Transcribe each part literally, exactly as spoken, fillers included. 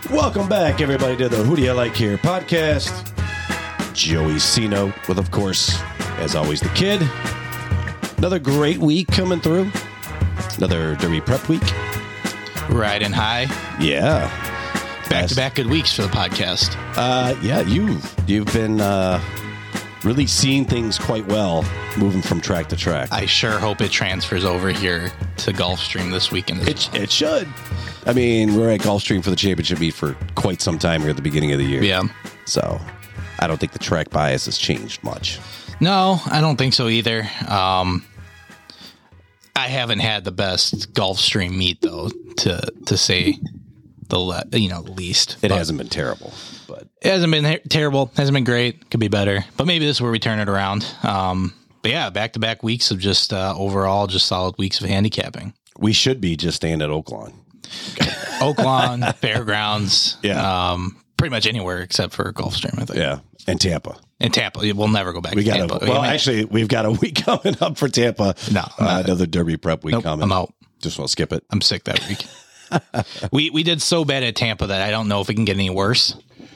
Welcome back, everybody, to the Who Do You Like Here podcast. Joey C-Note with, of course, as always, the kid. Another great week coming through. Another Derby prep week. Riding high. Yeah. Back-to-back good weeks for the podcast. Uh, yeah, you've, you've been uh, really seeing things quite well moving from track to track. I sure hope it transfers over here to Gulfstream this weekend as It, well. it should. I mean, we're at Gulfstream for the championship meet for quite some time here at the beginning of the year. Yeah. So I don't think the track bias has changed much. No, I don't think so either. Um, I haven't had the best Gulfstream meet, though, to to say the le- you know the least. It But hasn't been terrible, but It hasn't been ha- terrible. Hasn't been great. Could be better. But maybe this is where we turn it around. Um, but yeah, back-to-back weeks of just uh, overall just solid weeks of handicapping. we should be just staying at Oaklawn. Oaklawn, Fairgrounds, Yeah. um, pretty much anywhere except for Gulfstream, I think. Yeah, and Tampa. And Tampa, we'll never go back We to got Tampa. a, well, I mean, actually, we've got a week coming up for Tampa. No, uh, not- another Derby prep week nope, coming. I'm out. Just want to skip it. I'm sick that week. we we did so bad at Tampa that I don't know if it can get any worse.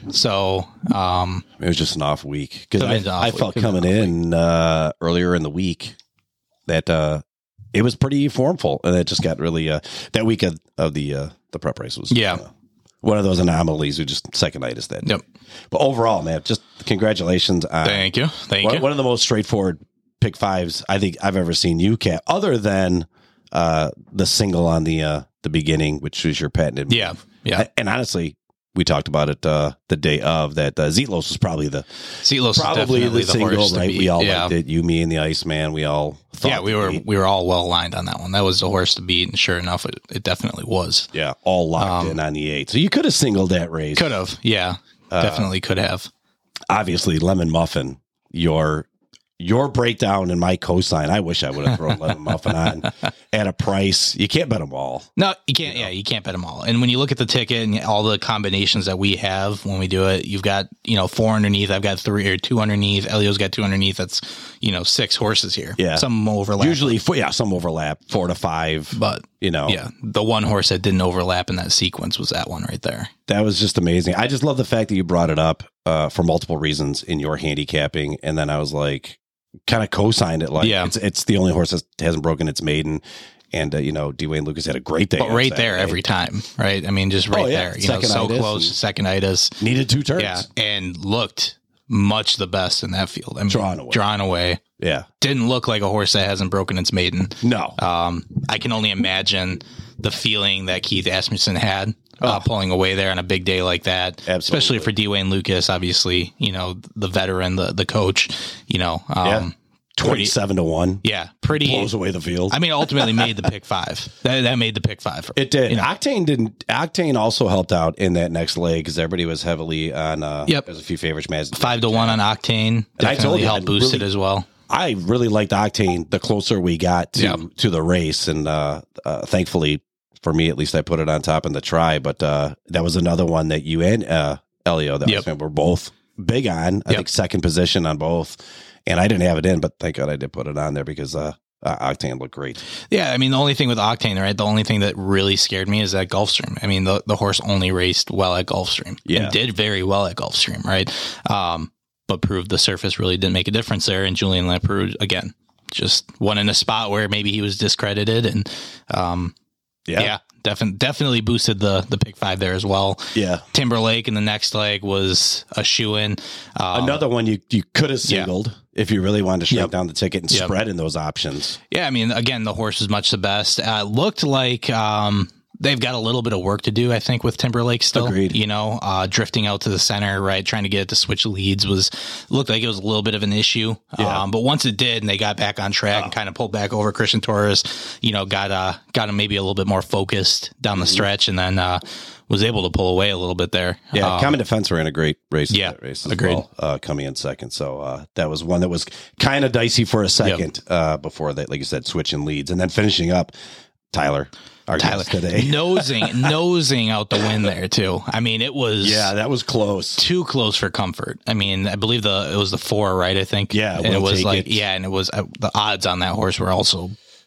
So, um, It was just an off week because Could've been an I, off I week. felt Could've been coming an off in uh, earlier in the week that uh, it was pretty formful, and it just got really uh, that week of, of the uh, the prep race was Yeah. uh, one of those anomalies who just second-itis that. Yep. But overall, man, just congratulations on thank you. Thank one, you. one of the most straightforward pick fives I think I've ever seen you cap, other than uh, the single on the uh, the beginning, which was your patented. Yeah. Yeah. And honestly, we talked about it uh, the day of that. Uh, Zetlos was probably the Zelos is probably definitely the the single, horse to right? beat. We all yeah. liked it. You, me, and the Iceman. We all thought. Yeah, we were beat. we were all well aligned on that one. That was the horse to beat, and sure enough, it, it definitely was. Yeah, all locked Um, in on the eight. So you could have singled that race. Could have, yeah, Uh, definitely could have. Obviously, Lemon Muffin. Your your breakdown and my cosign. I wish I would have thrown Lemon Muffin on at a price. You can't bet them all. No, you can't. Yeah, you can't bet them all. And when you look at the ticket and all the combinations that we have when we do it, you've got you know four underneath. I've got three or two underneath. Elio's got two underneath. That's you know six horses here. Yeah. some overlap. Usually, four, yeah, some overlap, four to five. but You know, yeah, the one horse that didn't overlap in that sequence was that one right there. that was just amazing. I just love the fact that you brought it up uh, for multiple reasons in your handicapping, and then I was like, kind of co-signed it. Like, Yeah. it's it's the only horse that hasn't broken its maiden, and uh, you know, Dwayne Lucas had a great day. But on right there Saturday. every time, right? I mean, just right Oh, yeah. there. You know, so Second-itis close, and- second-itis. needed two turns. Yeah, and looked much the best in that field. I mean, Drawn away. Drawn away. Yeah. Didn't look like a horse that hasn't broken its maiden. No. Um, I can only imagine the feeling that Keith Asmussen had uh, Oh. pulling away there on a big day like that, Absolutely. especially for Dwayne Lucas, obviously, you know, the veteran, the the coach, you know, um, Yeah. pretty, Twenty-seven to one. yeah, pretty. Blows away the field. I mean, ultimately made the pick five. That, that made the pick five. It did. You know. Octane didn't. Octane also helped out in that next leg because everybody was heavily on. Uh, Yep. There's a few favorites. Maz- Five to one on Octane. And I told Definitely you, helped I'd boost really- it as well. I really liked Octane the closer we got to Yep. to the race, and uh, uh, thankfully for me, at least, I put it on top in the try. But uh, that was another one that you and uh, Elio that Yep. was, were both big on. I Yep. think second position on both, and I didn't have it in, but thank God I did put it on there because uh, uh, Octane looked great. Yeah, I mean, the only thing with Octane, right? The only thing that really scared me is that Gulfstream. I mean, the, the horse only raced well at Gulfstream. Yeah. And did very well at Gulfstream, right? Um, but proved the surface really didn't make a difference there. And Julian Lamperoux, again, just won in a spot where maybe he was discredited. And um, Yeah, yeah, definitely definitely boosted the the pick five there as well. yeah. Timberlake in the next leg was a shoe-in. Um, Another one you you could have yeah. singled if you really wanted to shrink Yep. down the ticket and Yep. spread in those options. Yeah, I mean, again, the horse was much the best. Uh, looked like um, they've got a little bit of work to do, I think, with Timberlake still. Agreed. You know, uh, drifting out to the center, right, trying to get it to switch leads was looked like it was a little bit of an issue. Yeah. Um, but once it did, and they got back on track and kind of pulled back over Christian Torres, you know, got uh, got him maybe a little bit more focused down the stretch, and then uh, was able to pull away a little bit there. Yeah, Um, Common Defense ran a great race. Yeah, that race as agreed. well, uh, coming in second. So uh, that was one that was kind of dicey for a second uh, before that, like you said, switching leads, and then finishing up Tyler, our Tyler guest today. nosing nosing out the win there too. I mean, it was Yeah, that was close. too close for comfort. I mean, I believe the it was the four, right? I think. Yeah, and it We'll was Take like It. yeah, and it was uh, the odds on that horse were also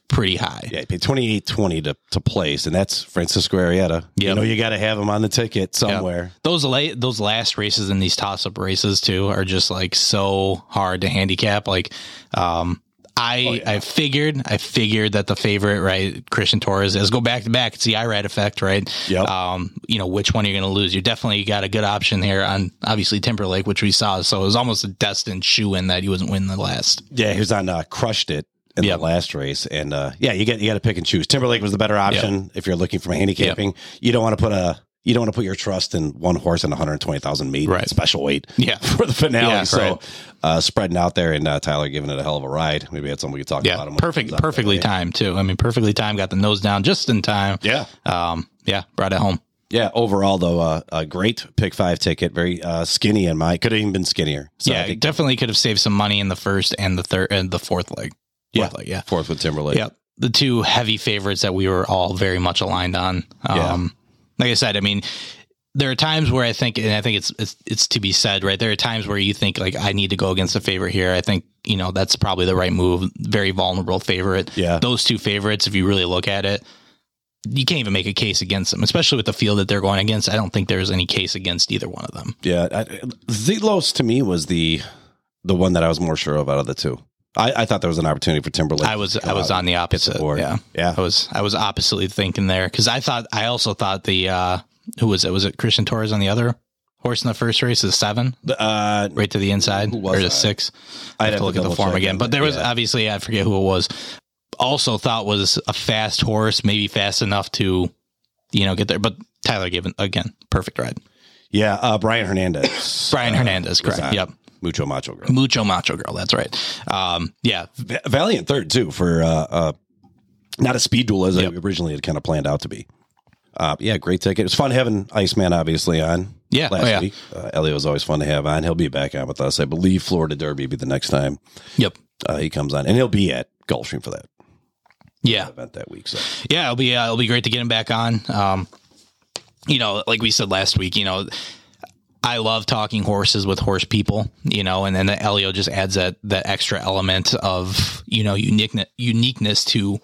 pretty high. Yeah, you pay twenty-eight twenty to to place, and that's Francisco Arrieta. Yep. You know, you got to have him on the ticket somewhere. Yep. Those late, those last races in these toss up races too are just like so hard to handicap. Like, um, I oh, yeah. I figured I figured that the favorite, right, Christian Torres, is go back to back. It's the I R A D effect, right? Yep. Um, you know, which one you're going to lose. You definitely got a good option here on obviously Timberlake, which we saw. So it was almost a destined shoe in that he wasn't winning the last. Yeah, he was on uh, Crushed It in yep. the last race, and uh, yeah, you get you got to pick and choose. Timberlake was the better option yep. if you're looking for handicapping. Yep. You don't want to put a you don't want to put your trust in one horse and one hundred twenty thousand maiden right. special weight yeah. for the finale. Yeah, so right. uh, spreading out there, and uh, Tyler giving it a hell of a ride. Maybe that's something we could talk yeah. about. Him Perfect, perfectly timed too. I mean, perfectly timed. Got the nose down just in time. Yeah, um, yeah, brought it home. Yeah, overall though, uh, a great pick five ticket. Very uh, skinny in my. Could have even been skinnier. So yeah, I think definitely could have saved some money in the first and the third and the fourth leg. Yeah, fourth leg, yeah, fourth with Timberlake. Yep, the two heavy favorites that we were all very much aligned on. Um, yeah. Like I said, I mean, there are times where I think, and I think it's, it's it's to be said, right? There are times where you think like I need to go against a favorite here. I think you know that's probably the right move. Very vulnerable favorite. Yeah, those two favorites, if you really look at it, you can't even make a case against them, especially with the field that they're going against. I don't think there's any case against either one of them. Yeah, I, Zelos to me was the the one that I was more sure of out of the two. I, I thought there was an opportunity for Timberlake. I was I was on the opposite. The yeah, yeah. I was I was oppositely thinking there because I thought I also thought the uh, who was it? Was it Christian Torres on the other horse in the first race? Is seven uh, right to the inside or the six? I have to look at the form again. But there was yeah. obviously I forget who it was. Also thought was a fast horse, maybe fast enough to you know get there. But Tyler Given again, perfect ride. Yeah, uh, Brian Hernandez. Brian uh, Hernandez, correct? Yep. Mucho Macho Girl. Mucho Macho Girl, that's right. Um, yeah. V- Valiant third, too, for uh, uh, not a speed duel as yep. I originally had kind of planned out to be. Uh, yeah, great ticket. It was fun having Iceman, obviously, on yeah. last oh, yeah. week. Uh, Elio was always fun to have on. He'll be back on with us. I believe Florida Derby will be the next time Yep. Uh, he comes on. And he'll be at Gulfstream for that yeah. event that week. So Yeah, it'll be, uh, it'll be great to get him back on. Um, you know, like we said last week, you know, I love talking horses with horse people, you know, and then the Elio just adds that that extra element of, you know, uniqueness, uniqueness to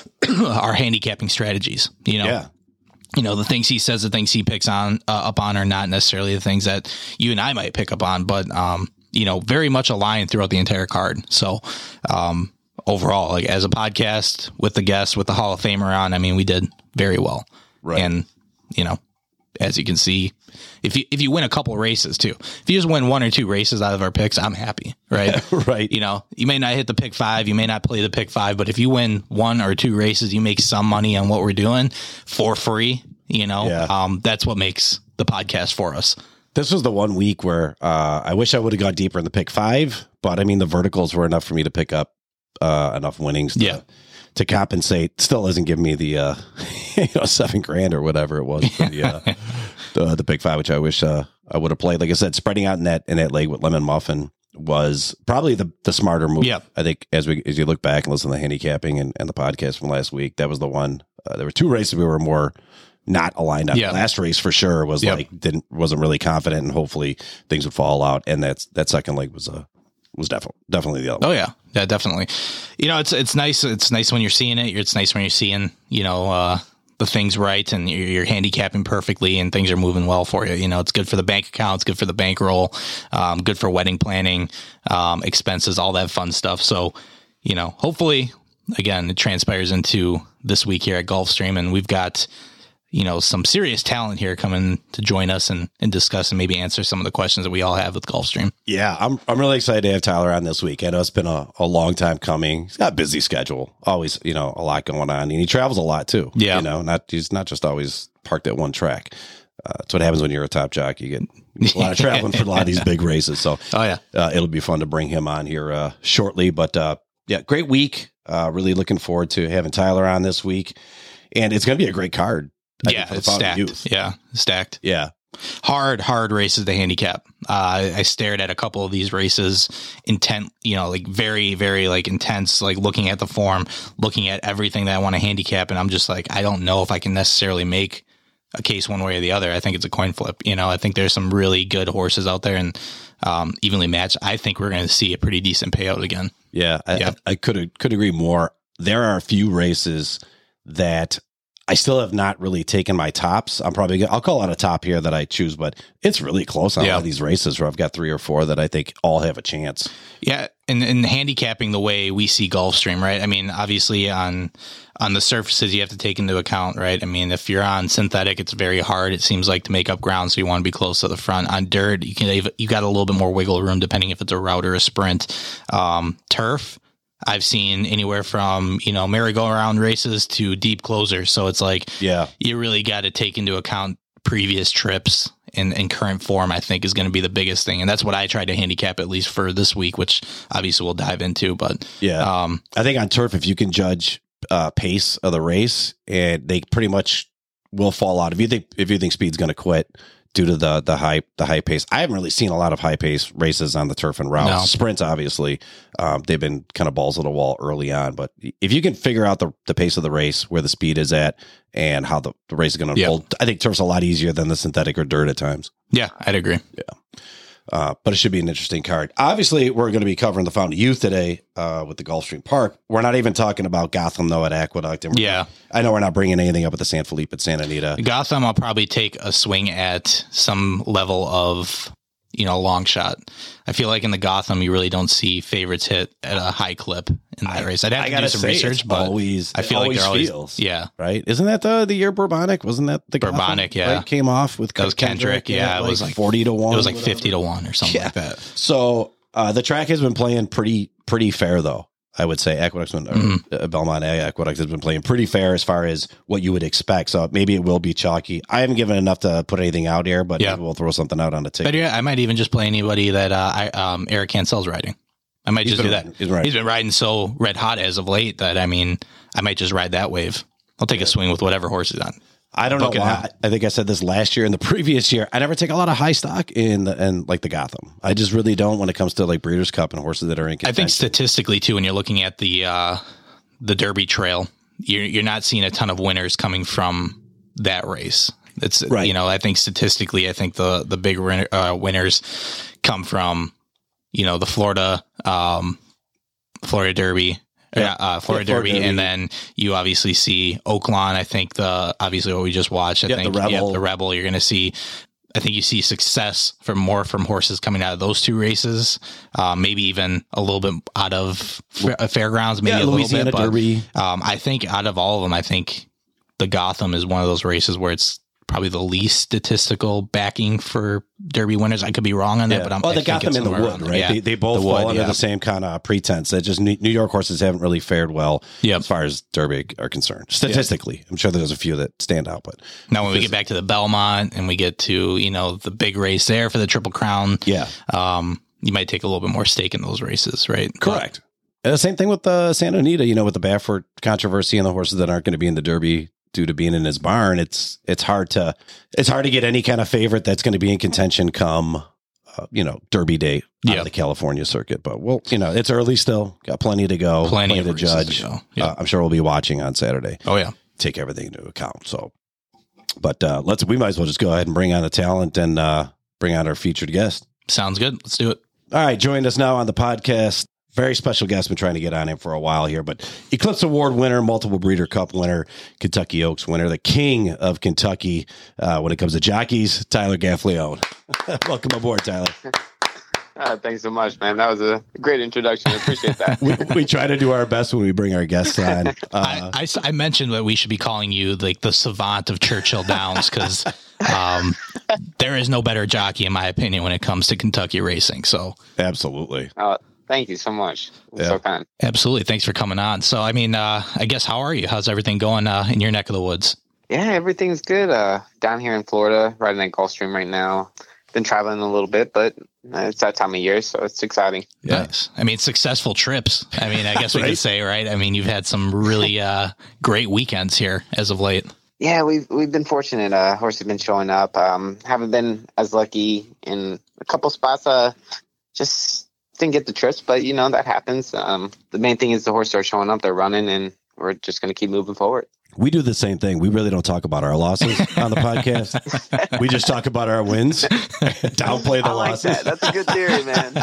our handicapping strategies, you know. Yeah. You know, the things he says, the things he picks on uh, up on are not necessarily the things that you and I might pick up on, but, um, you know, very much aligned throughout the entire card. So, um, overall, like as a podcast with the guests, with the Hall of Famer on, I mean, we did very well. Right. And, you know, as you can see, if you if you win a couple races too, if you just win one or two races out of our picks, I'm happy, right? Right. You know, you may not hit the pick five, you may not play the pick five, but if you win one or two races, you make some money on what we're doing for free. You know, yeah. um, that's what makes the podcast for us. This was the one week where uh, I wish I would have gone deeper in the pick five, but I mean the verticals were enough for me to pick up uh, enough winnings. To, yeah. To compensate, still isn't giving me the uh, you know seven grand or whatever it was for the, uh, the the big five, which I wish uh, I would have played. Like I said, spreading out in that in that leg with Lemon Muffin was probably the, the smarter move. Yeah. I think as we as you look back and listen to the handicapping and, and the podcast from last week, that was the one. Uh, there were two races we were more not aligned on. Yeah. The last race for sure was yep. like didn't wasn't really confident, and hopefully things would fall out. And that's that second leg was a. Uh, was definitely definitely the other one. Oh yeah. Yeah, definitely. You know, it's it's nice it's nice when you're seeing it. It's nice when you're seeing, you know, uh, the things right and you're, you're handicapping perfectly and things are moving well for you. You know, it's good for the bank account, it's good for the bankroll, um, good for wedding planning, um, expenses, all that fun stuff. So, you know, hopefully again, it transpires into this week here at Gulfstream, and we've got, you know, some serious talent here coming to join us and, and discuss and maybe answer some of the questions that we all have with Gulfstream. Yeah, I'm I'm really excited to have Tyler on this week. I know it's been a, a long time coming. He's got a busy schedule, always, you know, a lot going on, and he travels a lot too. Yeah, you know, not he's not just always parked at one track. Uh, that's what happens when you're a top jockey. You get, you get a lot of traveling for a lot of these big races. So, oh yeah, uh, it'll be fun to bring him on here uh, shortly. But uh, yeah, great week. Uh, really looking forward to having Tyler on this week, and it's going to be a great card. I yeah, it's stacked. Youth. Yeah, stacked. Yeah. Hard, hard races to handicap. Uh, I stared at a couple of these races, intent, you know, like very, very like intense, like looking at the form, looking at everything that I want to handicap. And I'm just like, I don't know if I can necessarily make a case one way or the other. I think it's a coin flip. You know, I think there's some really good horses out there and um, evenly matched. I think we're going to see a pretty decent payout again. Yeah. I, yeah. I, I could could agree more. there are a few races that I still have not really taken my tops. I'm probably gonna, I'll call out a top here that I choose, but it's really close on yeah. a lot of these races where I've got three or four that I think all have a chance. Yeah, and, and handicapping the way we see Gulfstream, right? I mean, obviously on on the surfaces you have to take into account, right? I mean, if you're on synthetic, it's very hard, it seems like, to make up ground, so you want to be close to the front. On dirt, you can you got a little bit more wiggle room depending if it's a route or a sprint. Um, turf, I've seen anywhere from, you know, merry-go-round races to deep closers. So it's like, yeah, you really got to take into account previous trips and, and current form, I think, is going to be the biggest thing. And that's what I tried to handicap, at least for this week, which obviously we'll dive into. But yeah, um, I think on turf, if you can judge uh, pace of the race, and they pretty much will fall out. If you think, if you think speed's going to quit due to the the high the high pace. I haven't really seen a lot of high pace races on the turf and routes. No. Sprints, obviously, um, they've been kind of balls to the wall early on. But if you can figure out the, the pace of the race, where the speed is at, and how the, the race is going to unfold, yep. I think turf's a lot easier than the synthetic or dirt at times. Yeah, I'd agree. Yeah. Uh, but it should be an interesting card. Obviously, we're going to be covering the Fountain of Youth today uh, with the Gulfstream Park. We're not even talking about Gotham, though, at Aqueduct. And yeah. I know we're not bringing anything up at the San Felipe at Santa Anita. Gotham, I'll probably take a swing at some level of, you know, long shot. I feel like in the Gotham, you really don't see favorites hit at a high clip in that I, race. I'd have I to do some research, but always, I feel like they're always, feels, yeah. Right? Isn't that the, the year Bourbonic? Wasn't that the Bourbonic, Gotham, yeah. Right? Came off with that was Kendrick, Kendrick yeah. It like was like forty to one. It was like fifty to one or something yeah. like that. So uh, the track has been playing pretty pretty fair, though. I would say Aqueduct's been, mm-hmm. uh, Belmont Aqueduct has been playing pretty fair as far as what you would expect. So maybe it will be chalky. I haven't given enough to put anything out here, but yeah. maybe we'll throw something out on the ticket. But yeah, I might even just play anybody that uh, I, um, Eric Cancel's riding. I might He's just do riding. that. He's, riding. He's been riding so red hot as of late that, I mean, I might just ride that wave. I'll take a swing with whatever horse is on. I don't Book know why. I think I said this last year and the previous year. I never take a lot of high stock in the, in like the Gotham. I just really don't when it comes to like Breeders' Cup and horses that are in contention. I think statistically too, when you're looking at the uh, the Derby Trail, you're you're not seeing a ton of winners coming from that race. It's right. You know, I think statistically, I think the the big winner, uh, winners come from, you know, the Florida um, Florida Derby. Yeah, uh, Florida yeah, Derby, Derby, and then you obviously see Oaklawn. I think the obviously what we just watched. I yeah, think the Rebel. Yeah, the Rebel. You're going to see. I think you see success from more from horses coming out of those two races. Uh, maybe even a little bit out of fa- fairgrounds. Maybe yeah, a little Louisiana bit. But, Derby. Um, I think out of all of them, I think the Gotham is one of those races where it's probably the least statistical backing for Derby winners. I could be wrong on that, yeah. but I'm. Well, I they got them in the wood, right? Yeah. They, they both the fall wood, under yeah. the same kind of pretense. That just New York horses haven't really fared well yep. as far as Derby are concerned. Statistically, yep. I'm sure there's a few that stand out, but now when we get back to the Belmont and we get to, you know, the big race there for the Triple Crown, yeah, um, you might take a little bit more stake in those races, right? Correct. But, and the same thing with the Santa Anita, you know, with the Baffert controversy and the horses that aren't going to be in the Derby due to being in his barn. It's it's hard to it's hard to get any kind of favorite that's going to be in contention come uh, you know Derby day out yep. of the California circuit. But we'll you know it's early still, got plenty to go, plenty, plenty of to judge. To yep. uh, I'm sure we'll be watching on Saturday. Oh yeah, take everything into account. So, but uh, let's we might as well just go ahead and bring on the talent and uh, bring on our featured guest. Sounds good. Let's do it. All right, joined us now on the podcast. Very special guest. Been trying to get on him for a while here, but Eclipse Award winner, multiple Breeder Cup winner, Kentucky Oaks winner, the king of Kentucky uh, when it comes to jockeys, Tyler Gaffalione. Welcome aboard, Tyler. Uh, thanks so much, man. That was a great introduction. I appreciate that. we, we try to do our best when we bring our guests on. Uh, I, I, I mentioned that we should be calling you like the savant of Churchill Downs because um, there is no better jockey, in my opinion, when it comes to Kentucky racing. So absolutely. Uh, Thank you so much. Yeah. So kind. Absolutely. Thanks for coming on. So, I mean, uh, I guess, how are you? How's everything going uh, in your neck of the woods? Yeah, everything's good. Uh, down here in Florida, riding at Gulfstream right now. Been traveling a little bit, but it's that time of year, so it's exciting. Yeah. Nice. I mean, successful trips. I mean, I guess we right? could say, right? I mean, you've had some really uh, great weekends here as of late. Yeah, we've we've been fortunate. Uh, horses have been showing up. Um, haven't been as lucky in a couple spots. Uh, just didn't get the trips, but you know that happens. Um, the main thing is the horses are showing up, they're running, and we're just going to keep moving forward. We do the same thing. We really don't talk about our losses on the podcast. We just talk about our wins, downplay the I like losses. That. That's a good theory, man.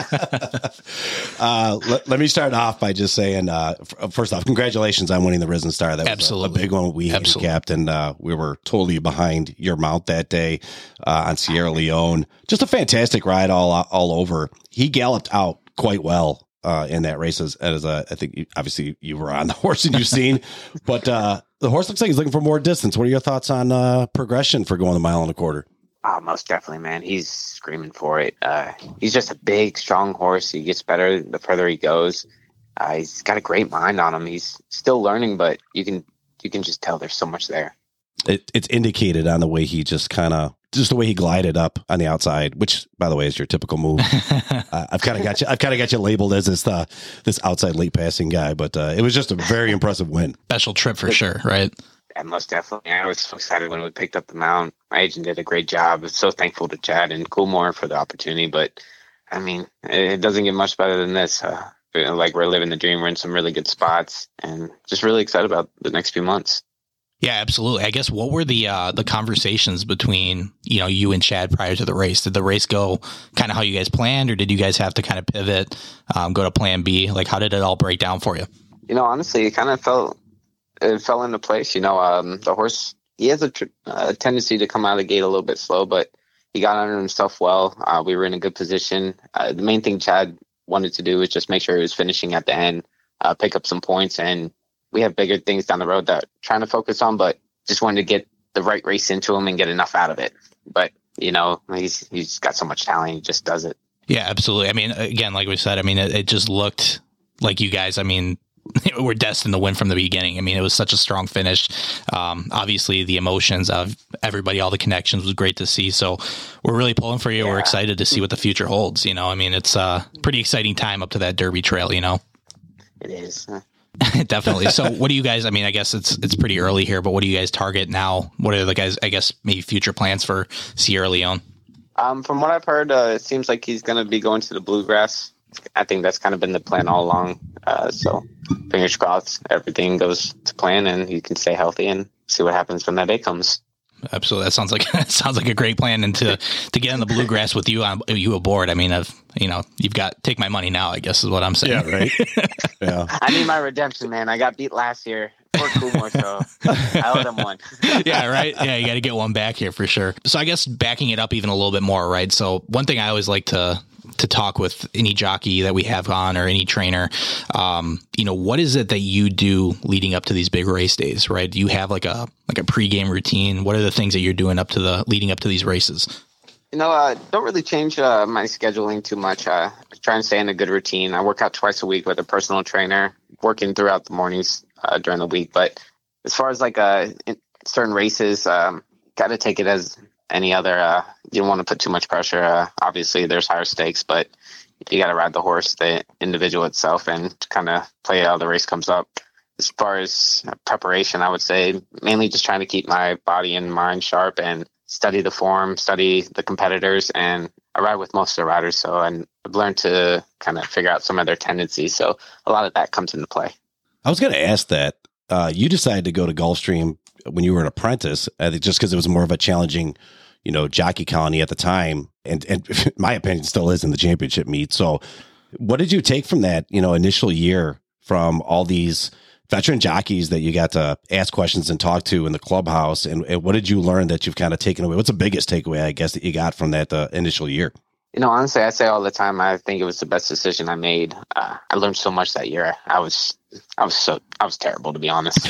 uh, let, let me start off by just saying, uh, f- first off, congratulations on winning the Risen Star. That was Absolutely. a, a big one. We handicapped, and uh, we were totally behind your mount that day uh, on Sierra Leone. Just a fantastic ride all all over. He galloped out quite well. Uh, in that race, as, as uh, I think you, obviously you were on the horse and you've seen, but uh, the horse looks like he's looking for more distance. What are your thoughts on uh, progression for going the mile and a quarter? Oh, most definitely, man. He's screaming for it. Uh, he's just a big, strong horse. He gets better the further he goes. Uh, he's got a great mind on him. He's still learning, but you can you can just tell there's so much there. It, it's indicated on the way he just kind of, just the way he glided up on the outside, which, by the way, is your typical move. uh, I've kind of got you. I've kind of got you labeled as this uh, this outside late passing guy, but uh, it was just a very impressive win. Special trip for sure, right? Yeah, most definitely. I was so excited when we picked up the mount. My agent did a great job. I'm so thankful to Chad and Coolmore for the opportunity. But I mean, it doesn't get much better than this. Uh, like we're living the dream. We're in some really good spots, and just really excited about the next few months. Yeah, absolutely. I guess what were the uh, the conversations between, you know, you and Chad prior to the race? Did the race go kind of how you guys planned, or did you guys have to kind of pivot, um, go to plan B? Like, how did it all break down for you? You know, honestly, it kind of fell it fell into place. You know, um, the horse, he has a, tr- a tendency to come out of the gate a little bit slow, but he got under himself well. Uh, we were in a good position. Uh, the main thing Chad wanted to do was just make sure he was finishing at the end, uh, pick up some points, and we have bigger things down the road that we're trying to focus on, but just wanted to get the right race into him and get enough out of it. But, you know, he's he's got so much talent. He just does it. Yeah, absolutely. I mean, again, like we said, I mean, it, it just looked like you guys, I mean, were destined to win from the beginning. I mean, it was such a strong finish. Um, obviously, the emotions of everybody, all the connections was great to see. So we're really pulling for you. Yeah. We're excited to see what the future holds. You know, I mean, it's a pretty exciting time up to that Derby trail, you know? It is. Definitely. So what do you guys, I mean, I guess it's it's pretty early here, but what do you guys target now? What are the guys, I guess, maybe future plans for Sierra Leone? Um, from what I've heard, uh, it seems like he's going to be going to the Bluegrass. I think that's kind of been the plan all along. Uh, so fingers crossed, everything goes to plan and he can stay healthy and see what happens when that day comes. Absolutely. That sounds like that sounds like a great plan. And to, to get in the Bluegrass with you on you aboard, I mean, I've, you know, you've got take my money now, I guess is what I'm saying. Yeah, right. Yeah. I need my redemption, man. I got beat last year. Poor Coolmore, so I owe them one. Yeah, right. Yeah, you got to get one back here for sure. So I guess backing it up even a little bit more, right? So one thing I always like to to talk with any jockey that we have on or any trainer, um, you know, what is it that you do leading up to these big race days, right? Do you have like a like a pregame routine? What are the things that you're doing up to the leading up to these races? You know, I uh, don't really change uh, my scheduling too much. Uh, I try and stay in a good routine. I work out twice a week with a personal trainer, working throughout the mornings uh, during the week. But as far as like uh, certain races, um, got to take it as any other. Uh, you don't want to put too much pressure. Uh, obviously, there's higher stakes, but you got to ride the horse, the individual itself, and kind of play how the race comes up. As far as preparation, I would say mainly just trying to keep my body and mind sharp and study the form, study the competitors, and I ride with most of the riders. So and I've learned to kind of figure out some of their tendencies. So a lot of that comes into play. I was going to ask that. Uh, you decided to go to Gulfstream when you were an apprentice, I think just because it was more of a challenging, you know, jockey colony at the time. And, and in my opinion, still is in the championship meet. So what did you take from that, you know, initial year from all these veteran jockeys that you got to ask questions and talk to in the clubhouse? And, and what did you learn that you've kind of taken away? What's the biggest takeaway, I guess, that you got from that uh, initial year? You know, honestly, I say all the time, I think it was the best decision I made. Uh, I learned so much that year. I was, I was so, I was terrible, to be honest.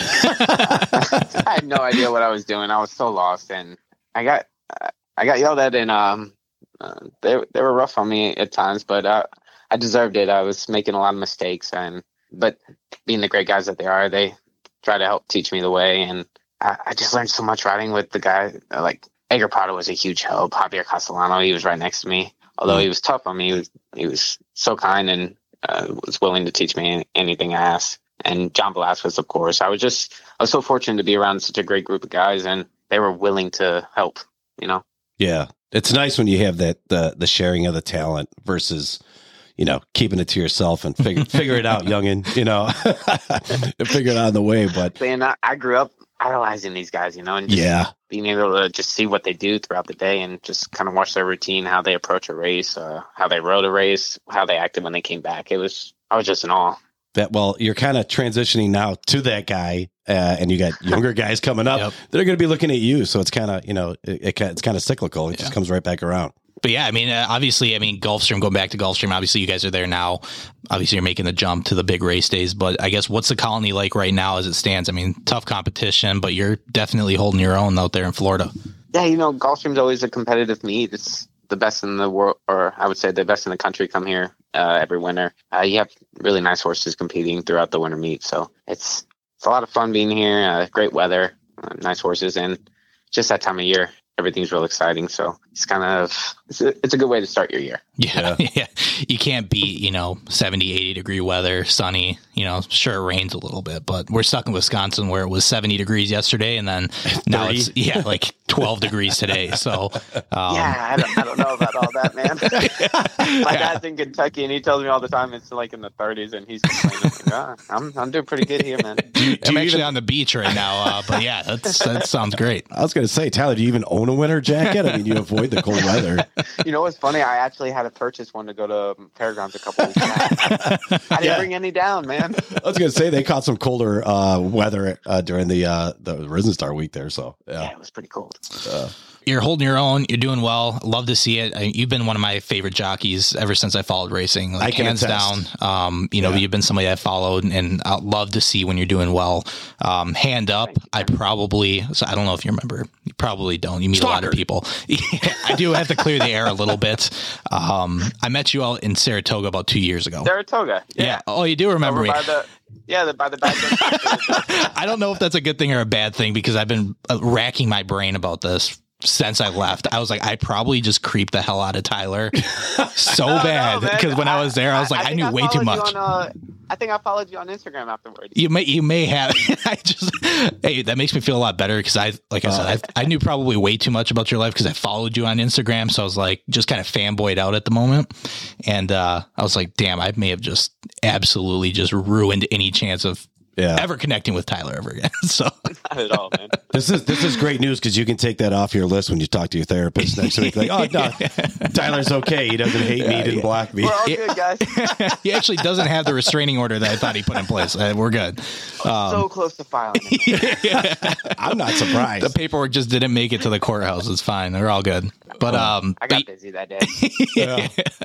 I had no idea what I was doing. I was so lost, and I got, I got yelled at, and um, uh, they they were rough on me at times, but uh, I deserved it. I was making a lot of mistakes, and but being the great guys that they are, they try to help teach me the way, and I, I just learned so much riding with the guy. Like Edgar Prado was a huge help. Javier Castellano, he was right next to me. Although he was tough on me, he was, he was so kind and uh, was willing to teach me anything I asked. And John Velasquez, of course. I was just, I was so fortunate to be around such a great group of guys, and they were willing to help, you know? Yeah. It's nice when you have that, the, the sharing of the talent versus, you know, keeping it to yourself and figure figure it out, youngin. You know, figure it out on the way. But and I, I grew up idolizing these guys, you know, and just yeah, being able to just see what they do throughout the day and just kind of watch their routine, how they approach a race, uh, how they rode a race, how they acted when they came back. It was, I was just in awe. That, well, you're kind of transitioning now to that guy, uh, and you got younger guys coming up. Yep. They're going to be looking at you. So it's kind of, you know, it, it, it's kind of cyclical. It yeah. just comes right back around. But yeah, I mean, uh, obviously, I mean, Gulfstream, going back to Gulfstream, obviously you guys are there now. Obviously you're making the jump to the big race days, but I guess what's the Colony like right now as it stands? I mean, tough competition, but you're definitely holding your own out there in Florida. Yeah, you know, Gulfstream's always a competitive meet. It's the best in the world, or I would say the best in the country come here uh, every winter. Uh, you have really nice horses competing throughout the winter meet. So it's, it's a lot of fun being here, uh, great weather, uh, nice horses, and just that time of year. Everything's real exciting. So it's kind of, it's a, it's a good way to start your year. Yeah. Yeah. You can't beat, you know, seventy, eighty degree weather, sunny, you know, sure it rains a little bit, but we're stuck in Wisconsin where it was seventy degrees yesterday. And then now it's, yeah, like twelve degrees today. So, um, yeah, I don't, I don't know about all that, man. My yeah. dad's in Kentucky and he tells me all the time it's like in the thirties and he's complaining. Like, oh, I'm, I'm doing pretty good here, man. Do you, do I'm actually even, on the beach right now. Uh, but yeah, that's, that sounds great. I was going to say, Tyler, do you even own a winter jacket? I mean, you avoid the cold weather. You know what's funny? I actually had to purchase one to go to Fairgrounds a couple weeks back. I didn't yeah. bring any down, man. I was going to say they caught some colder uh, weather uh, during the uh, the Risen Star week there. So yeah, yeah it was pretty cold. Uh, You're holding your own. You're doing well. Love to see it. I, you've been one of my favorite jockeys ever since I followed racing. Like, I can hands attest. down. Um, you know, yeah. you've been somebody I followed, and I love to see when you're doing well. Um, hand up. I probably. So I don't know if you remember. You probably don't. You meet Stalker. a lot of people. I do have to clear the air a little bit. Um, I met you all in Saratoga about two years ago. Saratoga. Yeah. yeah. Oh, you do remember me. The, yeah, the, by the back. I don't know if that's a good thing or a bad thing because I've been uh, racking my brain about this since I left. I was like, I probably just creeped the hell out of Tyler so no, bad because no, when I, I was there, I was like, I, I knew I way too much. On, uh, I think I followed you on Instagram afterwards. You may, you may have. I just, hey, that makes me feel a lot better because I, like I said, I, I knew probably way too much about your life because I followed you on Instagram. So I was like, just kind of fanboyed out at the moment, and uh, I was like, damn, I may have just absolutely just ruined any chance of. Yeah. Ever connecting with Tyler ever again. So not at all, man. This is this is great news because you can take that off your list when you talk to your therapist next week. Like, oh no, Tyler's okay. He doesn't hate me. He didn't block me. We're all good, guys. He actually doesn't have the restraining order that I thought he put in place. Uh, we're good. Um, so close to filing. Yeah. I'm not surprised. The paperwork just didn't make it to the courthouse. It's fine. They're all good. But um, I got but, busy that day. Yeah.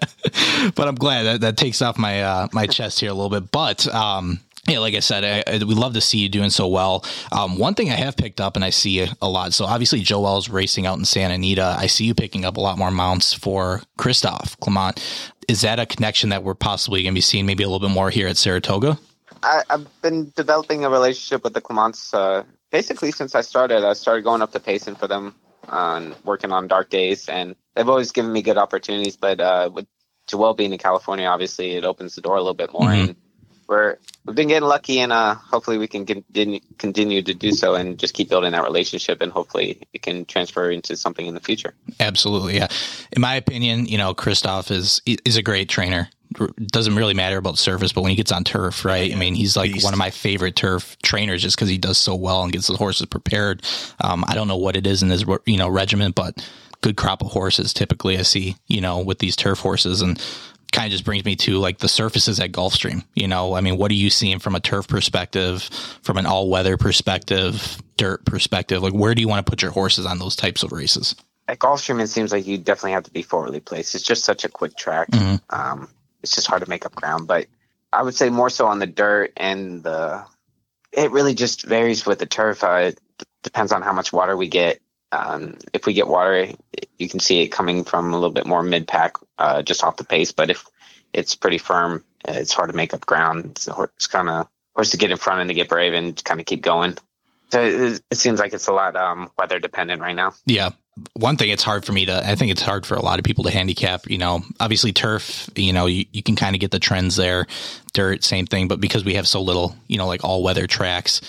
But I'm glad that that takes off my uh, my chest here a little bit. But um. Yeah, like I said, I, I, we love to see you doing so well. Um, one thing I have picked up and I see a, a lot. So obviously Joel's racing out in Santa Anita. I see you picking up a lot more mounts for Christophe Clement. Is that a connection that we're possibly going to be seeing maybe a little bit more here at Saratoga? I, I've been developing a relationship with the Clements uh, basically since I started. I started going up to Payson for them and working on dark days, and they've always given me good opportunities. But uh, with Joel being in California, obviously it opens the door a little bit more. Mm-hmm. And We're, we've been getting lucky, and uh, hopefully we can continue, continue to do so and just keep building that relationship, and hopefully it can transfer into something in the future. Absolutely, yeah. In my opinion, you know, Christophe is is a great trainer. It doesn't really matter about surface, but when he gets on turf, right? I mean, he's like Beast. One of my favorite turf trainers just because he does so well and gets the horses prepared. Um, I don't know what it is in his, you know, regiment, but good crop of horses typically I see, you know, with these turf horses, and kind of just brings me to like the surfaces at Gulfstream. You know, I mean, what are you seeing from a turf perspective, from an all weather perspective, dirt perspective? Like, where do you want to put your horses on those types of races? At Gulfstream, it seems like you definitely have to be forwardly placed. It's just such a quick track. Mm-hmm. Um, it's just hard to make up ground, but I would say more so on the dirt, and the, it really just varies with the turf. Uh, it depends on how much water we get. Um, if we get water, you can see it coming from a little bit more mid-pack, uh, just off the pace. But if it's pretty firm, it's hard to make up ground. It's, it's kind of horse to get in front and to get brave and kind of keep going. So it, it seems like it's a lot um, weather dependent right now. Yeah. One thing it's hard for me to, I think it's hard for a lot of people to handicap, you know, obviously turf, you know, you, you can kind of get the trends there. Dirt, same thing. But because we have so little, you know, like all weather tracks,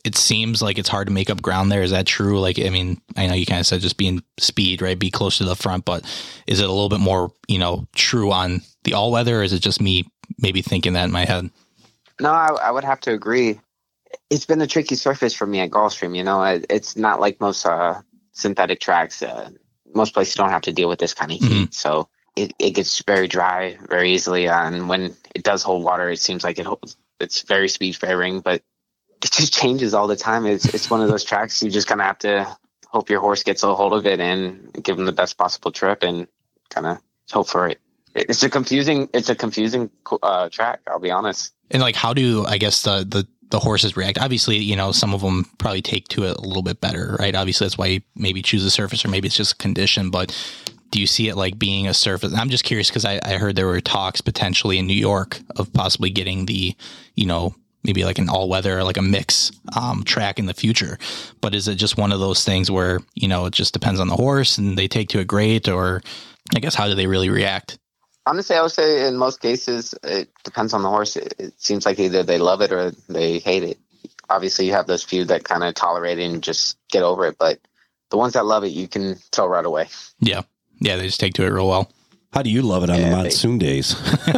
it seems like it's hard to make up ground there. Is that true? Like, I mean, I know you kind of said just being speed, right? Be close to the front, but is it a little bit more, you know, true on the all weather, or is it just me maybe thinking that in my head? No, I, I would have to agree. It's been a tricky surface for me at Gulfstream. You know, it, it's not like most uh, synthetic tracks. Uh, most places don't have to deal with this kind of heat. Mm-hmm. So it, it gets very dry very easily. Uh, and when it does hold water, it seems like it holds, it's very speed favoring, but it just changes all the time. It's it's one of those tracks you just kind of have to hope your horse gets a hold of it and give him the best possible trip and kind of hope for it. It's a confusing, it's a confusing uh, track. I'll be honest. And like, how do, I guess, the, the, the horses react? Obviously, you know, some of them probably take to it a little bit better, right? Obviously, that's why you maybe choose a surface, or maybe it's just condition, but do you see it like being a surface? I'm just curious because I, I heard there were talks potentially in New York of possibly getting the, you know, maybe like an all weather, like a mix um, track in the future. But is it just one of those things where, you know, it just depends on the horse and they take to it great, or I guess, how do they really react? Honestly, I would say in most cases, it depends on the horse. It, it seems like either they love it or they hate it. Obviously, you have those few that kind of tolerate it and just get over it. But the ones that love it, you can tell right away. Yeah. Yeah, they just take to it real well. How do you love it on yeah, the monsoon they... days?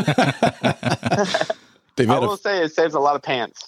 I will a... say it saves a lot of pants.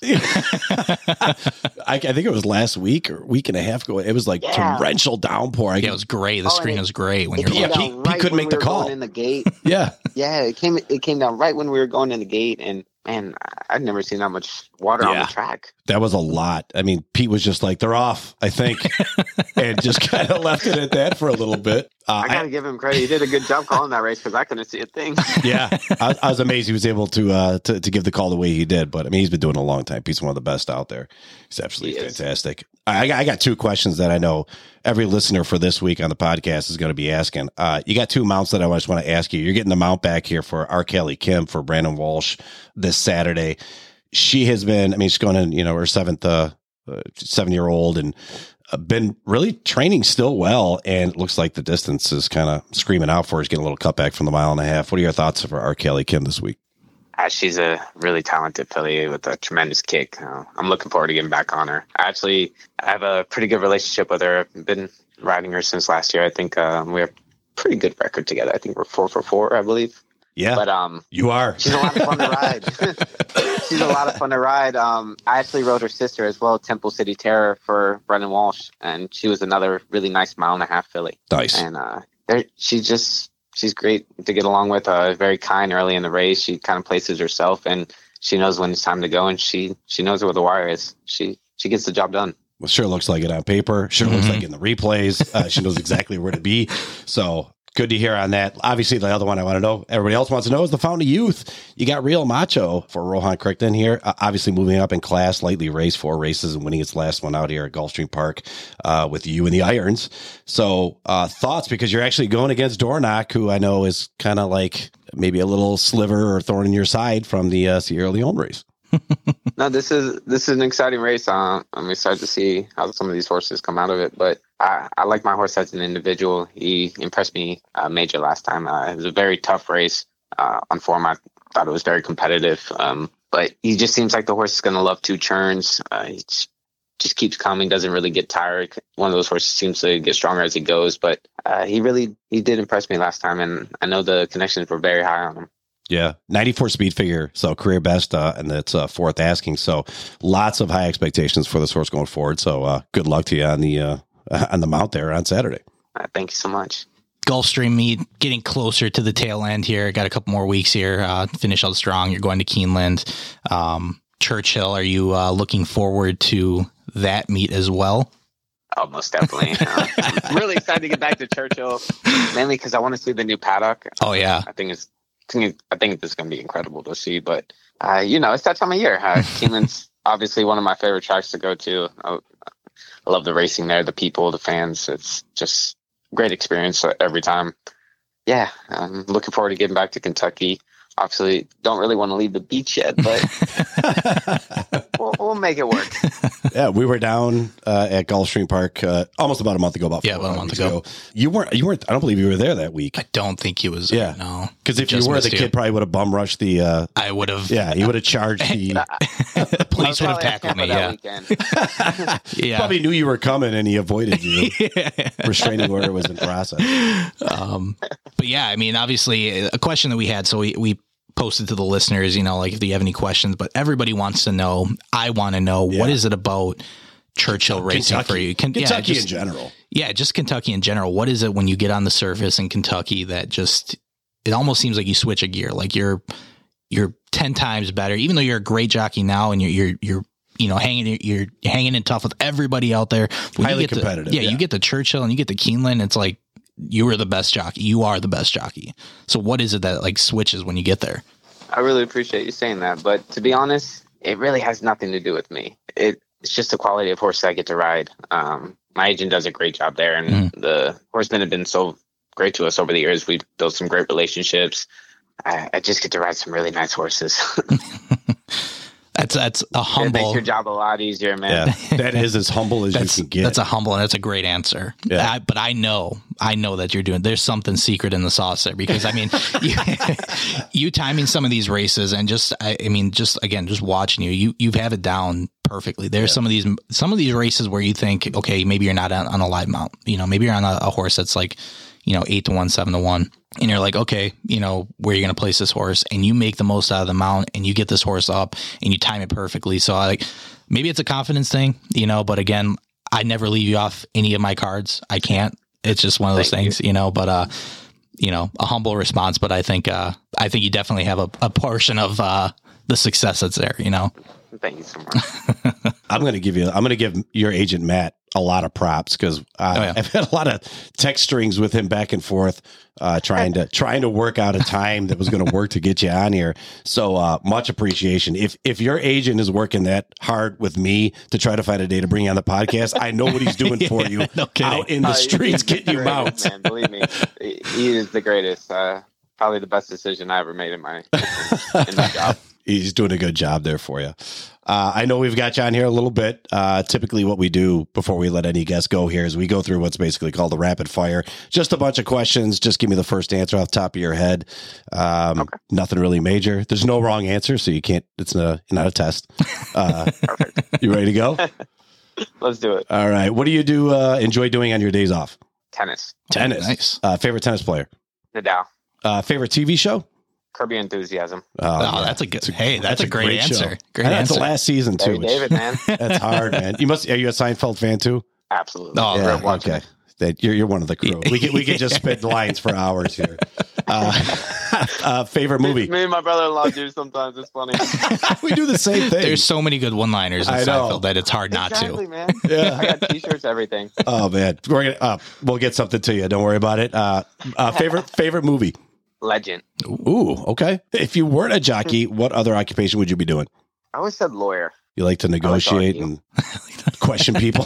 I, I think it was last week or week and a half ago. It was like yeah. torrential downpour. I yeah, it was great. The oh, screen it, was great when you're yeah, he, right he couldn't make we the call in the gate. yeah, yeah, it came. It came down right when we were going in the gate, and man, I'd never seen that much water yeah. on the track. That was a lot. I mean, Pete was just like, "They're off," I think, and just kind of left it at that for a little bit. Uh, I gotta I, give him credit. He did a good job calling that race because I couldn't see a thing. yeah, I, I was amazed he was able to, uh, to to give the call the way he did. But I mean, he's been doing it a long time. He's one of the best out there. He's absolutely he fantastic. I, I got two questions that I know every listener for this week on the podcast is going to be asking. Uh, you got two mounts that I just want to ask you. You're getting the mount back here for R. Kelly Kim for Brandon Walsh this Saturday. She has been, I mean, she's going in, you know, her seventh, uh, uh seven year old and uh, been really training still well. And it looks like the distance is kind of screaming out for her. She's getting a little cutback from the mile and a half. What are your thoughts for R. Kelly Kim this week? Uh, she's a really talented filly with a tremendous kick. Uh, I'm looking forward to getting back on her. I actually I have a pretty good relationship with her. I've been riding her since last year. I think um, we have a pretty good record together. I think we're four for four, I believe. Yeah, but um, you are. She's a lot of fun to ride. She's a lot of fun to ride. Um, I actually rode her sister as well, Temple City Terror, for Brendan Walsh, and she was another really nice mile and a half filly. Nice. And uh, she just. She's great to get along with, uh, very kind early in the race. She kind of places herself and she knows when it's time to go, and she, she knows where the wire is. She, she gets the job done. Well, sure looks like it on paper. Sure mm-hmm. looks like in the replays. Uh, she knows exactly where to be. So good to hear on that. Obviously, the other one I want to know, everybody else wants to know, is the Fountain of Youth. You got Real Macho for Rohan Crichton here. Uh, obviously moving up in class, lightly raced four races and winning its last one out here at Gulfstream Park uh, with you and the Irons. So uh, thoughts, because you're actually going against Dornoch, who I know is kind of like maybe a little sliver or thorn in your side from the uh, Sierra Leone race. No, this is this is an exciting race. Uh, I'm excited to see how some of these horses come out of it. But I, I like my horse as an individual. He impressed me uh, major last time. Uh, it was a very tough race uh, on form. I thought it was very competitive. Um, but he just seems like the horse is going to love two turns. Uh, he just keeps coming, doesn't really get tired. One of those horses seems to get stronger as he goes. But uh, he really he did impress me last time, and I know the connections were very high on him. Yeah, ninety-four speed figure, so career best, uh, and that's uh, fourth asking. So lots of high expectations for this horse going forward. So uh, good luck to you on the uh, on the mount there on Saturday. Uh, thank you so much. Gulfstream meet getting closer to the tail end here. Got a couple more weeks here. Uh, finish out strong. You're going to Keeneland, um, Churchill. Are you uh, looking forward to that meet as well? Oh, most definitely. Uh, I'm really excited to get back to Churchill, mainly because I want to see the new paddock. Oh yeah, I think it's. I think this is going to be incredible to see, but, uh, you know, it's that time of year. Uh, Keeneland's obviously one of my favorite tracks to go to. I, I love the racing there, the people, the fans. It's just a great experience every time. Yeah, I'm looking forward to getting back to Kentucky. Obviously, don't really want to leave the beach yet, but we'll, we'll make it work. Yeah, we were down uh, at Gulfstream Park uh, almost about a month ago. About Yeah, four about a month weeks ago. You weren't. You weren't. I don't believe you were there that week. I don't think he was. Yeah. No. Because if you Just were, missed the you. kid probably would have bum rushed the. Uh, I would have. yeah, he would have charged the. The police would have Probably at tackled Tampa me. that Yeah. weekend. Yeah. Probably knew you were coming and he avoided you. yeah. Restraining order was in process. Um, but yeah, I mean, obviously, a question that we had. So we we posted to the listeners, you know, like if you have any questions. But everybody wants to know. I want to know Yeah. what is it about Churchill Racing Kentucky. for you? Can, Kentucky yeah, just, in general. Yeah, just Kentucky in general. What is it when you get on the surface in Kentucky that just it almost seems like you switch a gear, like you're you're ten times better, even though you're a great jockey now and you're you're you're you know hanging you're hanging in tough with everybody out there. When Highly you get to- competitive, yeah, yeah. you get to Churchill and you get to Keeneland. It's like you are the best jockey. You are the best jockey. So what is it that like switches when you get there? I really appreciate you saying that, but to be honest, it really has nothing to do with me. It, it's just the quality of horses I get to ride. Um, my agent does a great job there, and Mm. the horsemen have been so great to us over the years. We've built some great relationships. I, I just get to ride some really nice horses. That's that's a It humble. makes your job a lot easier, man. Yeah, that is as humble as That's you can get. that's a humble and that's a great answer. Yeah. I, but I know, I know that you're doing. There's something secret in the sauce there because I mean, you, you timing some of these races and just, I, I mean, just again, just watching you, you you have it down perfectly. There's Yeah. some of these some of these races where you think, okay, maybe you're not on, on a live mount. You know, maybe you're on a, a horse that's like, you know, eight to one, seven to one. And you're like, okay, you know, where are you going to place this horse? And you make the most out of the mount and you get this horse up and you time it perfectly. So I like, maybe it's a confidence thing, you know, but again, I never leave you off any of my cards. I can't, it's just one of those Thank things, you. you know, but, uh, you know, a humble response, but I think, uh, I think you definitely have a, a portion of, uh, the success that's there, you know? Thank you so much. I'm going to give you, I'm going to give your agent, Matt, a lot of props because uh, Oh, yeah. I've had a lot of text strings with him back and forth, uh, trying to, trying to work out a time that was going to work to get you on here. So, uh, much appreciation. If, if your agent is working that hard with me to try to find a day to bring you on the podcast, I know what he's doing for you No kidding. out in the Uh, streets, he's getting the you greatest, mounts. man. Believe me, he he is the greatest. Uh, probably the best decision I ever made in my in my job. He's doing a good job there for you. Uh, I know we've got you on here a little bit. Uh, typically what we do before we let any guests go here is we go through what's basically called the rapid fire. Just a bunch of questions. Just give me the first answer off the top of your head. Um, Okay. Nothing really major. There's no wrong answer, so you can't, it's not, not a test. Uh, Perfect. you ready to go? Let's do it. All right. What do you do, uh, enjoy doing on your days off? Tennis. Tennis. Nice. Uh, favorite tennis player? Nadal. Uh, favorite T V show? Curb Your Enthusiasm. Oh, Oh, yeah. that's a good, That's a- hey, that's, a great, show. answer. Great And that's answer. the last season too. Larry which- David, man. That's hard, man. You must, are you a Seinfeld fan too? Absolutely. Oh, Yeah, Great watching okay. That you're you're one of the crew. We can we can just spit lines for hours here. Uh, uh, favorite Me, movie? me and my brother-in-law do sometimes. It's funny. We do the same thing. There's so many good one-liners in I know. Seinfeld that it's hard not exactly, to. man. Yeah. I got T-shirts, everything. Oh man, we're gonna uh, we'll get something to you. Don't worry about it. Uh, uh, favorite favorite movie? Legend. Ooh, okay. If you weren't a jockey, what other occupation would you be doing? I always said lawyer. You like to negotiate argue. and question people.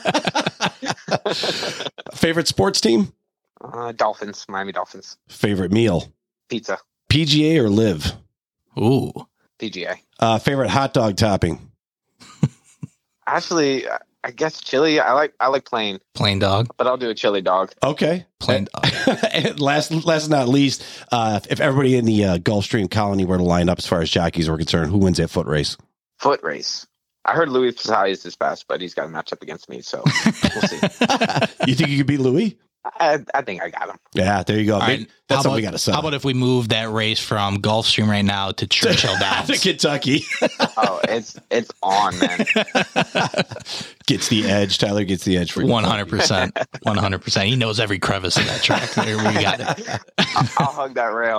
Favorite sports team? Uh, Dolphins. Miami Dolphins. Favorite meal? Pizza. P G A or Live? Ooh. P G A. Uh, favorite hot dog topping? Actually, I guess chili. I like I like plain, Plain dog. but I'll do a chili dog. Okay. Plain dog. And last, last but not least, uh, if everybody in the uh, Gulfstream colony were to line up as far as jockeys were concerned, who wins that foot race? Foot race. I heard Louis Pasai is this fast, but he's got a match up against me, so we'll see. You think you could beat Louis? I, I think I got him. Yeah, there you go. All Maybe- right. That's How something about, we got to settle. How about if we move that race from Gulfstream right now to Churchill Downs? to Kentucky? Oh, it's it's on, man. Gets the edge. Tyler gets the edge for One hundred percent. One hundred percent. He knows every crevice of that track. There we got it. I'll, I'll hug that rail.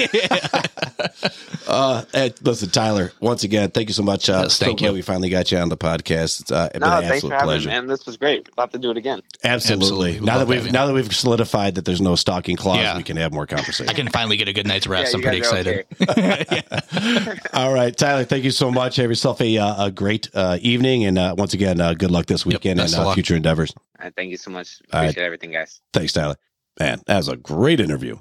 Uh, Ed, listen, Tyler, once again, thank you so much. Uh, Yes, so thank glad you. we finally got you on the podcast. It's uh, been No, an thanks for absolute having pleasure. me, man. This was great. About to do it again. Absolutely. Absolutely. We'd Now that love we've having now that we've solidified that there's no stalking clause, Yeah. we can have more conversation. I can finally get a good night's rest. Yeah, I'm you pretty guys are excited. okay. All right, Tyler, thank you so much. Have yourself a uh, a great uh, evening, and uh, once again, uh, good luck this weekend best and of uh, luck. future endeavors. All right, thank you so much. All right. Appreciate everything, guys. Thanks, Tyler. Man, that was a great interview.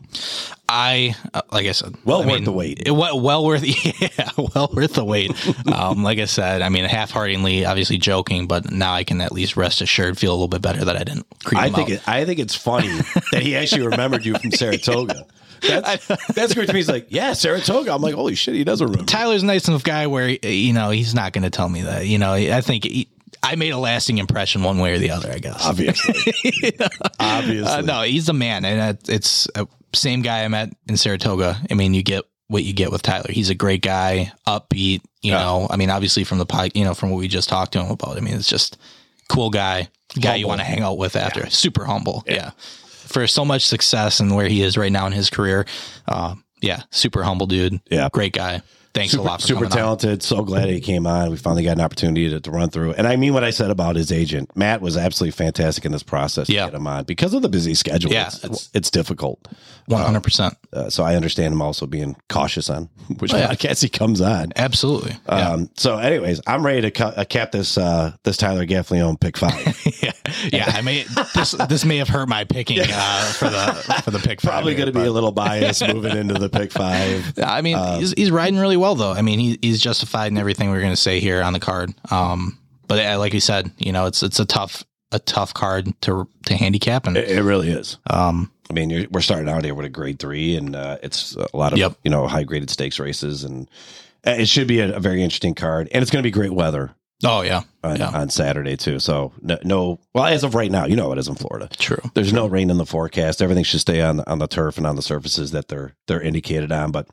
I, uh, like I said, well I worth mean, the wait. It, well, well worth, yeah, well worth the wait. um, like I said, I mean, half-heartedly, obviously joking, but now I can at least rest assured, feel a little bit better that I didn't creep I him think out. it, I think it's funny that he actually remembered you from Saratoga. That's that's great to me. He's like, yeah, Saratoga. I'm like, holy shit, he doesn't remember. Tyler's a nice enough guy where, you know, he's not going to tell me that. You know, I think he, I made a lasting impression one way or the other, I guess. Obviously. you know? Obviously. Uh, no, he's a man. And it's a same guy I met in Saratoga. I mean, you get what you get with Tyler. He's a great guy, upbeat, you yeah. know, I mean, obviously from the pod, you know, from what we just talked to him about. I mean, it's just cool guy, guy humble. You want to hang out with after. Yeah. Super humble. Yeah. yeah. For so much success and where he is right now in his career. Uh, yeah. Super humble dude. Yeah. Great guy. Thanks super, a lot for super coming talented. on. So glad he came on. We finally got an opportunity to, to run through. And I mean what I said about his agent. Matt was absolutely fantastic in this process yeah. to get him on because of the busy schedule. Yeah, it's, it's, it's difficult. one hundred percent. Uh, so I understand him also being cautious on which oh, yeah. podcast he comes on. Absolutely. Um, yeah. So anyways, I'm ready to ca- uh, cap this uh, this Tyler Gaffalione pick five. yeah. yeah, I may this this may have hurt my picking uh, for the for the pick five. Probably going to be a little biased moving into the pick five. I mean, um, he's, he's riding really well though. I mean, he, he's justified in everything we're going to say here on the card. Um, but uh, like you said, you know, it's it's a tough a tough card to to handicap, and it, it really is. Um, I mean, you're, we're starting out here with a grade three, and uh, it's a lot of yep. you know high graded stakes races, and it should be a, a very interesting card, and it's going to be great weather. Oh yeah. On, yeah, on Saturday too. So no, no, well, as of right now, you know it is in Florida. True. There's True. no rain in the forecast. Everything should stay on on the turf and on the surfaces that they're they're indicated on. But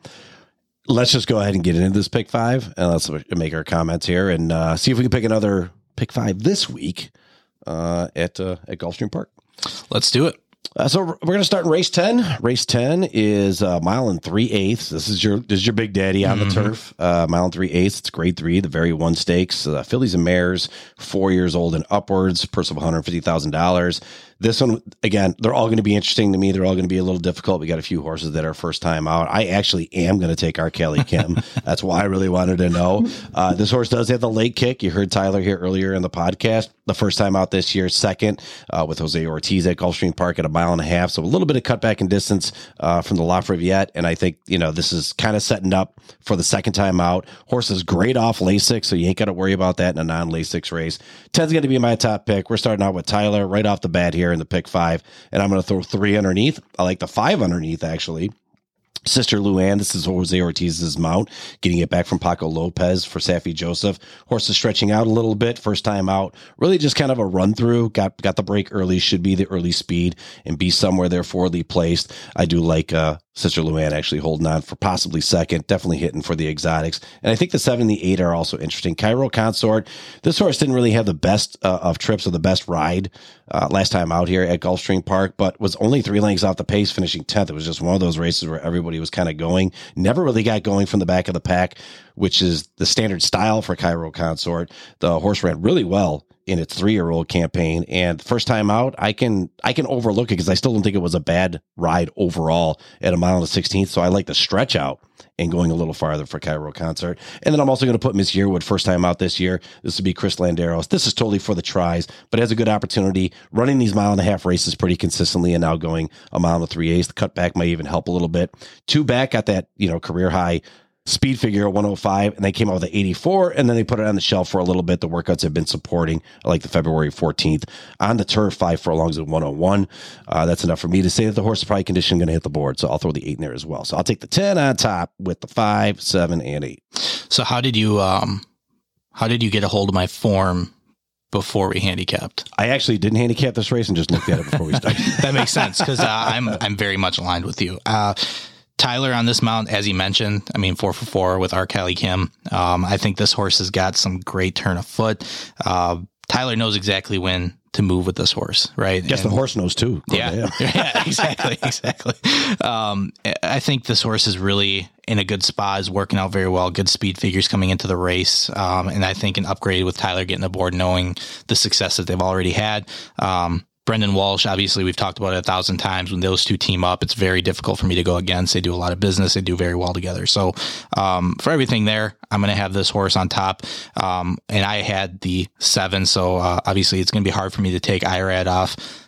let's just go ahead and get into this pick five, and let's make our comments here and uh, see if we can pick another pick five this week uh, at uh, at Gulfstream Park. Let's do it. Uh, so we're going to start in race ten. Race ten is a mile and three eighths. This is your this is your big daddy on mm-hmm. the turf. Uh, mile and three eighths. It's grade three, the very one stakes. Uh, fillies and mares, four years old and upwards. Purse of one hundred fifty thousand dollars. This one, again, they're all going to be interesting to me. They're all going to be a little difficult. We got a few horses that are first time out. I actually am going to take our Kelly Kim. That's why I really wanted to know. Uh, this horse does have the late kick. You heard Tyler here earlier in the podcast. The first time out this year, second uh, with Jose Ortiz at Gulfstream Park at a mile and a half. So a little bit of cutback in distance uh, from the Lafrevette. And I think, you know, this is kind of setting up for the second time out. Horse is great off Lasix, so you ain't got to worry about that in a non-Lasix race. ten's going to be my top pick. We're starting out with Tyler right off the bat here in the pick five, and I'm going to throw three underneath. I like the five underneath, actually. Sister Luann, this is Jose Ortiz's mount, getting it back from Paco Lopez for Safi Joseph. Horse is stretching out a little bit, first time out. Really just kind of a run through. Got got the break early, should be the early speed and be somewhere there forwardly placed. I do like uh, Sister Luann actually holding on for possibly second, definitely hitting for the exotics. And I think the seven and the eight are also interesting. Cairo Consort, this horse didn't really have the best uh, of trips or the best ride uh, last time out here at Gulfstream Park, but was only three lengths off the pace, finishing tenth. It was just one of those races where everybody was kind of going, never really got going from the back of the pack, which is the standard style for Cairo Consort. The horse ran really well in its three-year-old campaign, and first time out, I can I can overlook it because I still don't think it was a bad ride overall at a mile and a sixteenth. So I like the stretch out and going a little farther for Cairo Consort. And then I'm also going to put Miss Yearwood first time out this year. This would be Chris Landeros. This is totally for the tries, but has a good opportunity running these mile and a half races pretty consistently, and now going a mile and a three eighths. The cutback might even help a little bit. Two back got that, you know, career high speed figure at one oh five, and they came out with the eighty-four, and then they put it on the shelf for a little bit. The workouts have been supporting, like the February fourteenth on the turf, five furlongs at one oh one. Uh, that's enough for me to say that the horse is probably conditioned going to hit the board, so I'll throw the eight in there as well. So I'll take the ten on top with the five, seven, and eight. So how did you um, how did you get a hold of my form before we handicapped? I actually didn't handicap this race and just looked at it before we started. That makes sense because uh, I'm I'm very much aligned with you. Uh, Tyler on this mount, as he mentioned, I mean, four for four with our Kelly Kim. Um, I think this horse has got some great turn of foot. Uh, Tyler knows exactly when to move with this horse, right? Guess and, the horse knows too. Yeah, yeah, exactly, exactly. Um, I think this horse is really in a good spot, is working out very well, good speed figures coming into the race. Um, and I think an upgrade with Tyler getting aboard, knowing the success that they've already had. Um, Brendan Walsh, obviously, we've talked about it a thousand times. When those two team up, it's very difficult for me to go against. They do a lot of business. They do very well together. So um, for everything there, I'm going to have this horse on top. Um, and I had the seven, so uh, obviously it's going to be hard for me to take Irad off.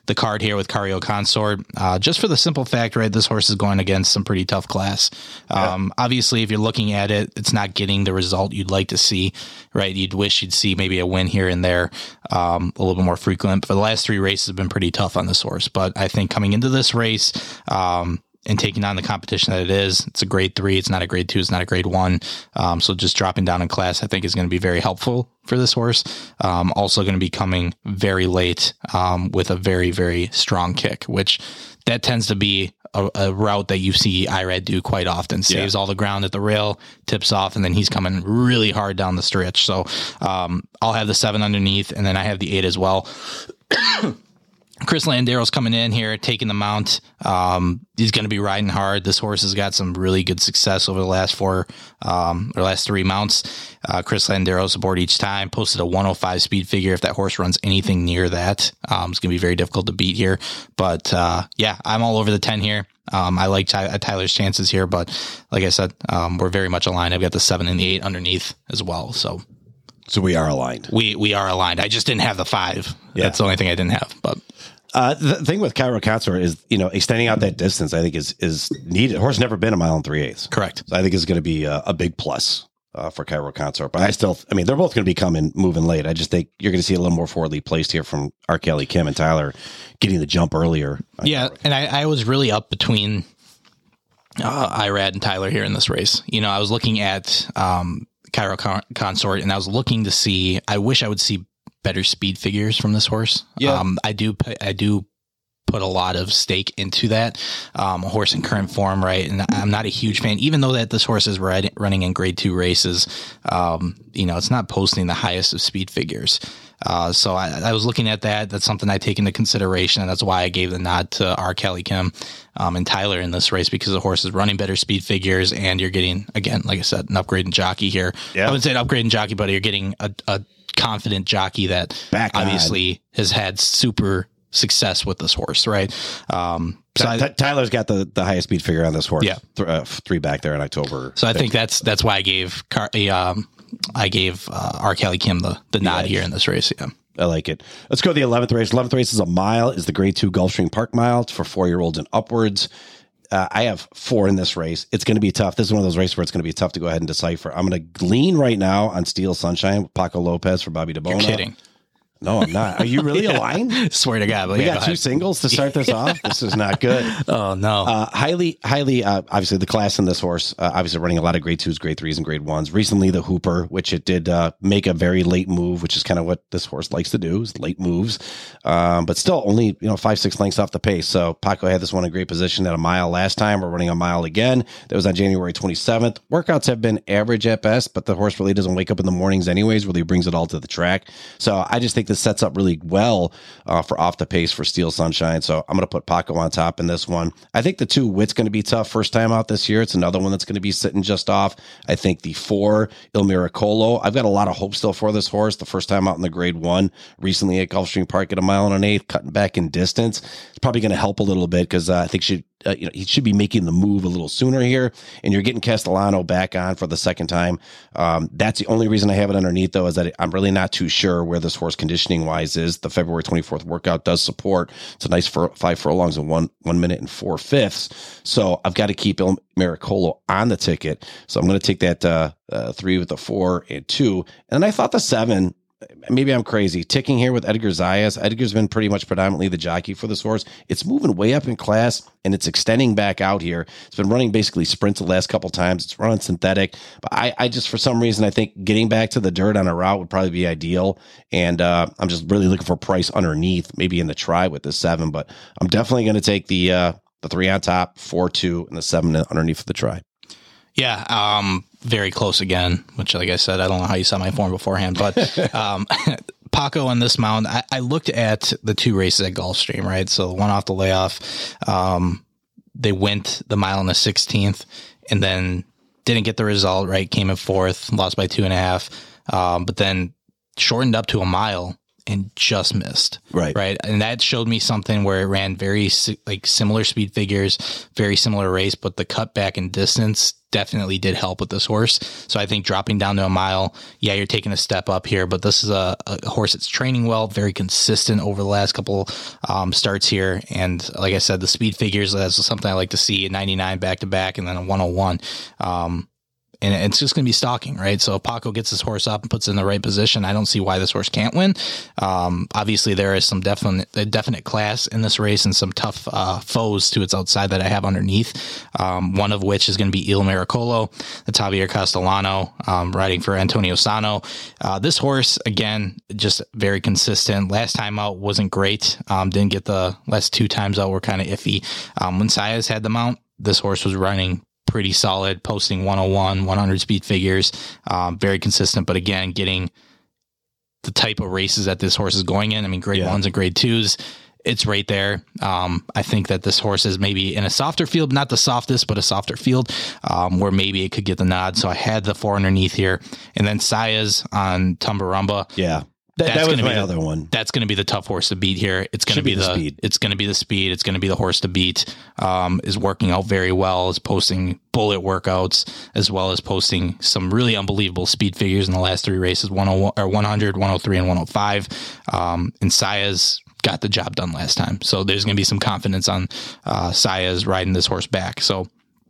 the card here with Cario Consort, uh, just for the simple fact, right, this horse is going against some pretty tough class. Um, yeah. Obviously, if you're looking at it, it's not getting the result you'd like to see, right? You'd wish you'd see maybe a win here and there, um, a little bit more frequent. But for the last three races have been pretty tough on this horse. But I think coming into this race, um, and taking on the competition that it is, it's a grade three. It's not a grade two. It's not a grade one. Um, so just dropping down in class, I think, is going to be very helpful for this horse. Um, also going to be coming very late um, with a very, very strong kick, which that tends to be a, a route that you see Irad do quite often. Saves yeah. all the ground at the rail, tips off, and then he's coming really hard down the stretch. So um, I'll have the seven underneath, and then I have the eight as well. Chris Landero's coming in here, taking the mount. Um, he's going to be riding hard. This horse has got some really good success over the last four, um, or last three mounts. Uh, Chris Landero's aboard each time. Posted a one oh five speed figure. If that horse runs anything near that, um, it's going to be very difficult to beat here. But uh, yeah, I'm all over the ten here. Um, I like Ty- Tyler's chances here, but like I said, um, we're very much aligned. I've got the seven and the eight underneath as well. So, so we are aligned. We we are aligned. I just didn't have the five. Yeah. That's the only thing I didn't have, but. Uh, the thing with Cairo Consort is, you know, extending out that distance, I think is, is needed. Horse never been a mile and three eighths. Correct. So I think it's going to be a, a big plus uh, for Cairo Consort, but I still, I mean, they're both going to be coming, moving late. I just think you're going to see a little more forwardly placed here from R. Kelly, Kim, and Tyler getting the jump earlier. Yeah. And I, I was really up between uh, Irad and Tyler here in this race. You know, I was looking at um, Cairo Consort and I was looking to see, I wish I would see better speed figures from this horse. Yeah. Um, I do, I do put a lot of stake into that, um, a horse in current form. Right. And I'm not a huge fan, even though that this horse is riding, running in grade two races. Um, you know, it's not posting the highest of speed figures. Uh, so I, I was looking at that. That's something I take into consideration. And that's why I gave the nod to R. Kelly, Kim, um, and Tyler in this race, because the horse is running better speed figures and you're getting, again, like I said, an upgrade in jockey here. Yeah. I wouldn't say an upgrade in jockey, but you're getting a, a confident jockey that Back obviously on. has had super success with this horse, right? Um, so T- I, Tyler's got the, the highest speed figure on this horse. Yeah, th- uh, three back there in October. So I think that's that's why I gave Car- um, I gave uh, R. Kelly Kim the the nod yeah. here in this race. Yeah. I like it. Let's go to the eleventh race. eleventh race is a mile. Is the grade two Gulfstream Park Mile. It's for four year olds and upwards. Uh, I have four in this race. It's going to be tough. This is one of those races where it's going to be tough to go ahead and decipher. I'm going to lean right now on Steel Sunshine with Paco Lopez for Bobby DeBona. You're kidding. No, I'm not. Are you really yeah. aligned? Swear to God. We yeah, got go two singles to start this off. This is not good. Oh, no. Uh, highly, highly, uh, obviously, the class in this horse, uh, obviously running a lot of grade twos, grade threes, and grade ones. Recently, the Hooper, which it did uh, make a very late move, which is kind of what this horse likes to do, is late moves. Um, but still only, you know, five, six lengths off the pace. So Paco had this one in great position at a mile last time. We're running a mile again. That was on January twenty-seventh. Workouts have been average at best, but the horse really doesn't wake up in the mornings anyways, really brings it all to the track. So I just think this sets up really well uh, for off the pace for Steel Sunshine. So I'm going to put Paco on top in this one. I think the two Wit's going to be tough first time out this year. It's another one that's going to be sitting just off. I think the four Il Miracolo, I've got a lot of hope still for this horse. The first time out in the grade one recently at Gulfstream Park at a mile and an eighth, cutting back in distance. It's probably going to help a little bit because uh, I think she Uh, you know, he should be making the move a little sooner here, and you're getting Castellano back on for the second time. Um, that's the only reason I have it underneath, though, is that I'm really not too sure where this horse conditioning wise is. The February twenty-fourth workout does support. It's a nice fur, five furlongs in one, one minute and four fifths. So I've got to keep Il Miracolo on the ticket. So I'm going to take that uh, uh, three with the four and two. And I thought the seven, maybe I'm crazy, ticking here with Edgar Zayas. Edgar's been pretty much predominantly the jockey for this horse. It's moving way up in class, and it's extending back out here. It's been running basically sprints the last couple times. It's running synthetic. But I, I just, for some reason, I think getting back to the dirt on a route would probably be ideal. And uh, I'm just really looking for price underneath, maybe in the try with the seven. But I'm definitely going to take the uh, the three on top, four, two, and the seven underneath for the try. Yeah, um, very close again, which, like I said, I don't know how you saw my form beforehand, but um, Paco on this mound, I, I looked at the two races at Gulfstream, right? So one off the layoff, um, they went the mile and the sixteenth and then didn't get the result, right? Came in fourth, lost by two and a half, um, but then shortened up to a mile and just missed. Right. Right. And that showed me something where it ran very si- like similar speed figures, very similar race, but the cutback in distance definitely did help with this horse. So I think dropping down to a mile, yeah, you're taking a step up here, but this is a, a horse that's training well, very consistent over the last couple um, starts here. And like I said, the speed figures, that's something I like to see, a ninety-nine back to back and then a one oh one. Um, And it's just going to be stalking, right? So if Paco gets this horse up and puts it in the right position, I don't see why this horse can't win. Um, obviously, there is some definite a definite class in this race and some tough uh, foes to its outside that I have underneath, um, one of which is going to be Il Miracolo, the Javier Castellano, um, riding for Antonio Sano. Uh, this horse, again, just very consistent. Last time out wasn't great. Um, didn't get the last two times out were kind of iffy. Um, when Saez had the mount, this horse was running pretty solid, posting one oh one, one hundred speed figures, um, very consistent. But again, getting the type of races that this horse is going in, I mean, grade yeah. ones and grade twos, it's right there. Um, I think that this horse is maybe in a softer field, not the softest, but a softer field, um, where maybe it could get the nod. So I had the four underneath here. And then Saez on Tumbarumba. Yeah. That, that was my the, other one. That's going to be the tough horse to beat here. It's going to be, be the, the speed. It's going to be the speed. It's going to be the horse to beat. Um, is working out very well. Is posting bullet workouts as well as posting some really unbelievable speed figures in the last three races: one oh one or one hundred, one oh three, and one oh five. Um, and Saez got the job done last time, so there's going to be some confidence on uh, Saez riding this horse back. So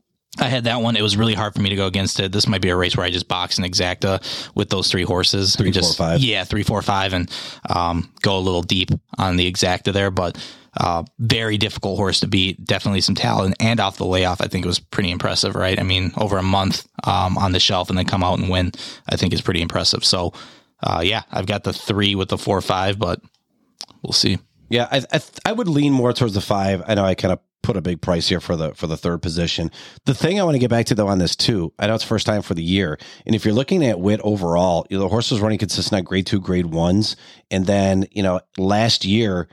I had that one. It was really hard for me to go against it. This might be a race where I just box an exacta with those three horses. Three, just, four, five. Yeah, three, four, five, and um, go a little deep on the exacta there. But uh, very difficult horse to beat. Definitely some talent. And off the layoff, I think it was pretty impressive, right? I mean, over a month um, on the shelf and then come out and win, I think is pretty impressive. So, uh, yeah, I've got the three with the four, five, but we'll see. Yeah, I I, I would lean more towards the five. I know I kind of put a big price here for the for the third position. The thing I want to get back to though on this too, I know it's first time for the year, and if you're looking at Witt overall, you know, the horse was running consistent at grade two, grade ones, and then you know last year,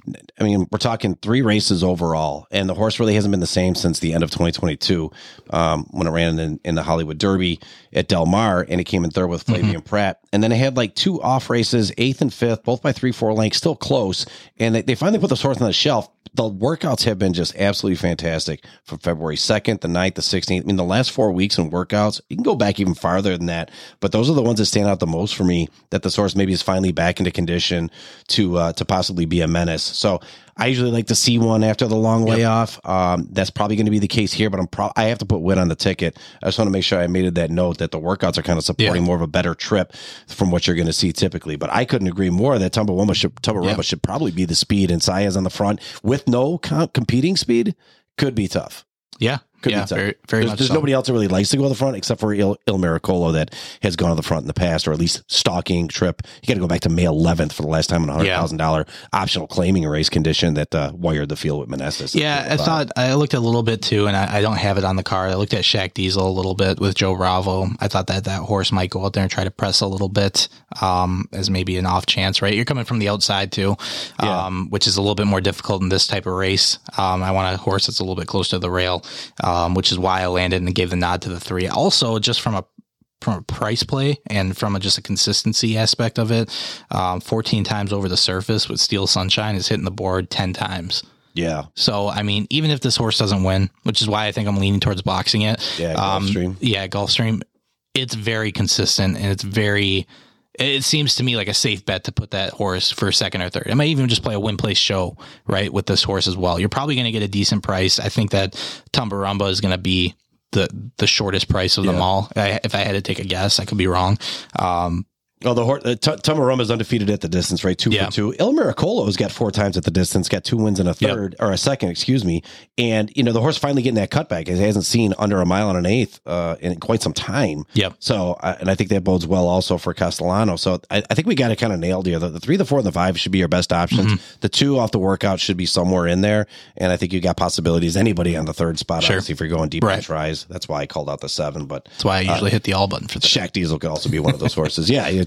I mean, we're talking three races overall, and the horse really hasn't been the same since the end of twenty twenty-two um, when it ran in, in the Hollywood Derby at Del Mar, and it came in third with Flavien mm-hmm. Prat. And then it had like two off races, eighth and fifth, both by three, four lengths, still close. And they, they finally put this horse on the shelf. The workouts have been just absolutely fantastic from February second, the ninth, the sixteenth. I mean, the last four weeks in workouts, you can go back even farther than that, but those are the ones that stand out the most for me, that this horse maybe is finally back into condition to uh, to possibly be a menace. So I usually like to see one after the long yep. layoff. Um, that's probably going to be the case here, but I'm pro- I have to put Witt on the ticket. I just want to make sure I made that note that the workouts are kind of supporting yeah. more of a better trip from what you're going to see typically. But I couldn't agree more that Tumbarumba should, Tumbarumba yeah. should probably be the speed, and Saez on the front with no com- competing speed could be tough. Yeah. Could yeah, be tough. very, very there's much there's so. nobody else that really likes to go to the front except for Il, Il Miracolo that has gone to the front in the past, or at least stalking trip. You got to go back to May eleventh for the last time in a one hundred thousand dollars yeah. optional claiming a race condition that uh, wired the field with Menestas. Yeah, I thought I looked at a little bit too, and I, I don't have it on the card. I looked at Shaq Diesel a little bit with Joe Bravo. I thought that that horse might go out there and try to press a little bit um, as maybe an off chance, right? You're coming from the outside too, yeah. um, which is a little bit more difficult in this type of race. Um, I want a horse that's a little bit closer to the rail, um, which is why I landed and gave the nod to the three. Also, just from a from a price play and from a, just a consistency aspect of it, um, fourteen times over the surface with Steel Sunshine is hitting the board ten times. Yeah. So, I mean, even if this horse doesn't win, which is why I think I'm leaning towards boxing it. Yeah, um, Gulfstream. Yeah, Gulfstream. It's very consistent, and it's very... It seems to me like a safe bet to put that horse for second or third. I might even just play a win place show, right, with this horse as well. You're probably going to get a decent price. I think that Tumbarumba is going to be the the shortest price of yeah. them all. I, if I had to take a guess, I could be wrong. Um, Oh, the horse, uh, T- Tumbarumba is undefeated at the distance, right? Two yeah. for two. Il Miracolo's got four times at the distance, got two wins and a third, yep. or a second, excuse me. And, you know, the horse finally getting that cutback. It hasn't seen under a mile and an eighth uh, in quite some time. Yep. So, uh, and I think that bodes well also for Castellano. So I, I think we got it kind of nailed here. The, the three, the four, and the five should be your best options. Mm-hmm. The two off the workout should be somewhere in there. And I think you got possibilities. Anybody on the third spot, sure. obviously, if you're going deep right. on tries. That's why I called out the seven. But that's why I usually uh, hit the all button for that. Shaq Diesel could also be one of those horses. Yeah, it's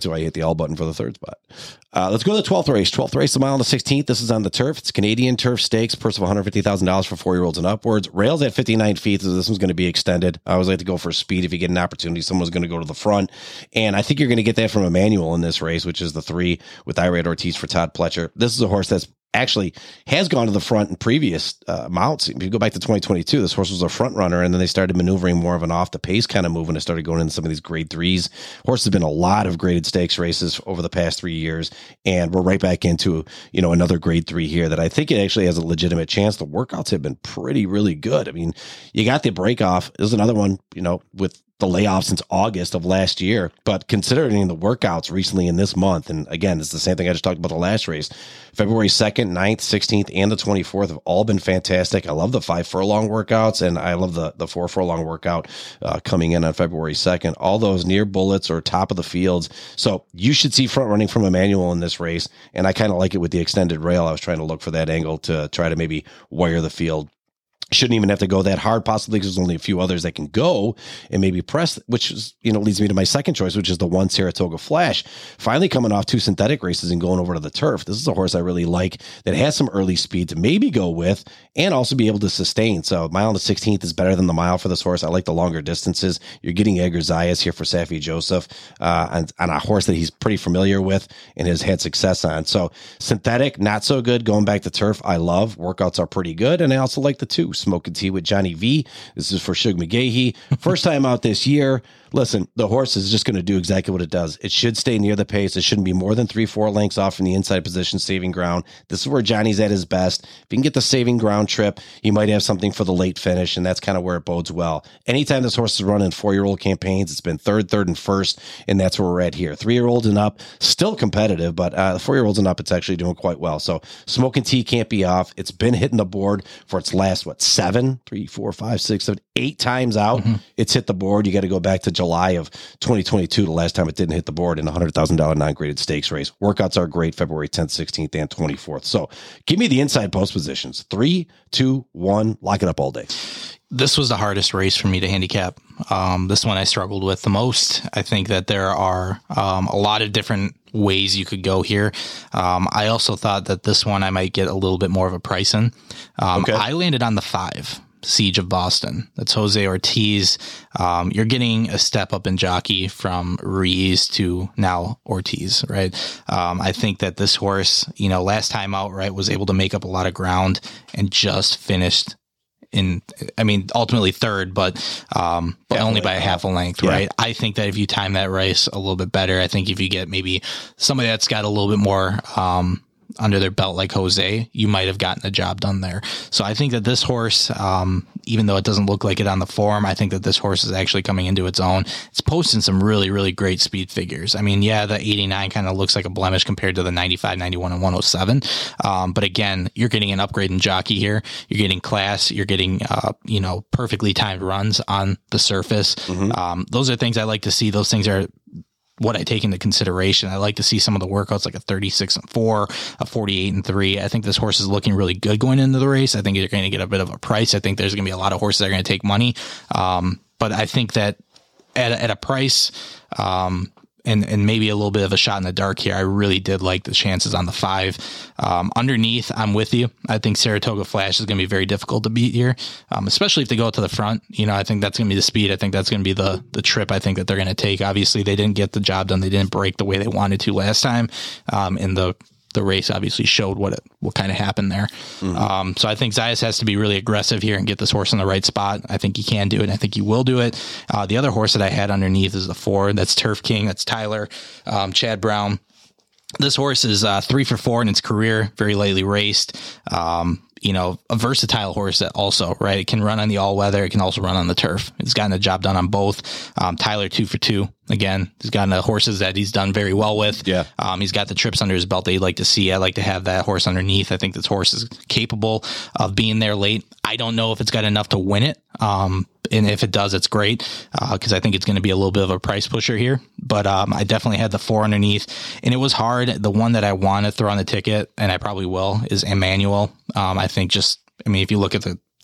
until I hit the all button for the third spot. Uh, let's go to the twelfth race. twelfth race, the mile on the sixteenth. This is on the turf. It's Canadian Turf Stakes, purse of one hundred fifty thousand dollars for four-year-olds and upwards. Rails at fifty-nine feet, so this one's going to be extended. I always like to go for speed. If you get an opportunity, someone's going to go to the front. And I think you're going to get that from Emmanuel in this race, which is the three with Irad Ortiz for Todd Pletcher. This is a horse that's actually has gone to the front in previous uh, mounts. If you go back to twenty twenty-two, this horse was a front runner, and then they started maneuvering more of an off the pace kind of move when it started going into some of these grade threes. Horse has been a lot of graded stakes races over the past three years, and we're right back into, you know, another grade three here that I think it actually has a legitimate chance. The workouts have been pretty, really good. I mean, you got the break off. There's another one, you know, with the layoff since August of last year, but considering the workouts recently in this month, and again, it's the same thing I just talked about the last race, February second, ninth, sixteenth, and the twenty-fourth have all been fantastic. I love the five furlong workouts, and I love the, the four furlong workout uh, coming in on February second. All those near bullets or top of the fields. So you should see front running from Emmanuel in this race, and I kind of like it with the extended rail. I was trying to look for that angle to try to maybe wire the field. Shouldn't even have to go that hard, possibly, because there's only a few others that can go and maybe press, which is, you know, leads me to my second choice, which is the one Saratoga Flash. Finally coming off two synthetic races and going over to the turf. This is a horse I really like that has some early speed to maybe go with and also be able to sustain. So mile on the sixteenth is better than the mile for this horse. I like the longer distances. You're getting Edgar Zayas here for Safi Joseph uh, on, on a horse that he's pretty familiar with and has had success on. So synthetic, not so good. Going back to turf, I love. Workouts are pretty good. And I also like the two. Smoking Tea with Johnny V. This is for Shug McGahee. First time out this year. Listen, the horse is just going to do exactly what it does. It should stay near the pace. It shouldn't be more than three, four lengths off from the inside position, saving ground. This is where Johnny's at his best. If he can get the saving ground trip, he might have something for the late finish, and that's kind of where it bodes well. Anytime this horse is running four-year-old campaigns, it's been third, third, and first, and that's where we're at here. Three-year-olds and up, still competitive, but uh, four-year-olds and up, it's actually doing quite well. So Smoking Tea can't be off. It's been hitting the board for its last, what, seven, three, four, five, six, seven, eight times out. Mm-hmm. It's hit the board. You got to go back to July of twenty twenty-two, the last time it didn't hit the board in a one hundred thousand dollars non-graded stakes race. Workouts are great February tenth, sixteenth, and twenty-fourth. So give me the inside post positions. Three, two, one, lock it up all day. This was the hardest race for me to handicap. Um, this one I struggled with the most. I think that there are um, a lot of different ways you could go here. Um, I also thought that this one I might get a little bit more of a price in. Um, okay. I landed on the five. Siege of Boston. That's Jose Ortiz. Um, you're getting a step up in jockey from Ruiz to now Ortiz, right? Um, I think that this horse, you know, last time out, right, was able to make up a lot of ground and just finished in, I mean, ultimately third, but um, but only by a half a length, yeah. Right? I think that if you time that race a little bit better, I think if you get maybe somebody that's got a little bit more um, under their belt like Jose, you might have gotten the job done there. So I think that this horse, um, even though it doesn't look like it on the form, I think that this horse is actually coming into its own. It's posting some really, really great speed figures. I mean, yeah, the eighty-nine kind of looks like a blemish compared to the ninety-five, ninety-one, and one oh seven. Um, but again, you're getting an upgrade in jockey here. You're getting class. You're getting, uh, you know, perfectly timed runs on the surface. Mm-hmm. Um, those are things I like to see. Those things are what I take into consideration. I like to see some of the workouts like a thirty-six and four, a forty-eight and three. I think this horse is looking really good going into the race. I think you're going to get a bit of a price. I think there's going to be a lot of horses that are going to take money. Um, but I think that at, at a price, um, and, and maybe a little bit of a shot in the dark here, I really did like the chances on the five. Um, underneath, I'm with you. I think Saratoga Flash is going to be very difficult to beat here, um, especially if they go to the front. You know, I think that's going to be the speed. I think that's going to be the the trip I think that they're going to take. Obviously, they didn't get the job done. They didn't break the way they wanted to last time. Um, and the the race obviously showed what it, what kind of happened there. Mm-hmm. Um, so I think Zayas has to be really aggressive here and get this horse in the right spot. I think he can do it. And I think he will do it. Uh, the other horse that I had underneath is the four. That's Turf King. That's Tyler, um, Chad Brown. This horse is uh, three for four in its career, very lightly raced. Um, you know, a versatile horse that also, right, it can run on the all-weather. It can also run on the turf. It's gotten a job done on both. Um, Tyler, two for two. Again, he's gotten the horses that he's done very well with. Yeah. Um, he's got the trips under his belt that you'd like to see. I like to have that horse underneath. I think this horse is capable of being there late. I don't know if it's got enough to win it. Um, and if it does, it's great, uh, cause I think it's going to be a little bit of a price pusher here, but, um, I definitely had the four underneath and it was hard. The one that I want to throw on the ticket, and I probably will, is Emmanuel. Um, I think just, I mean, if you look at the,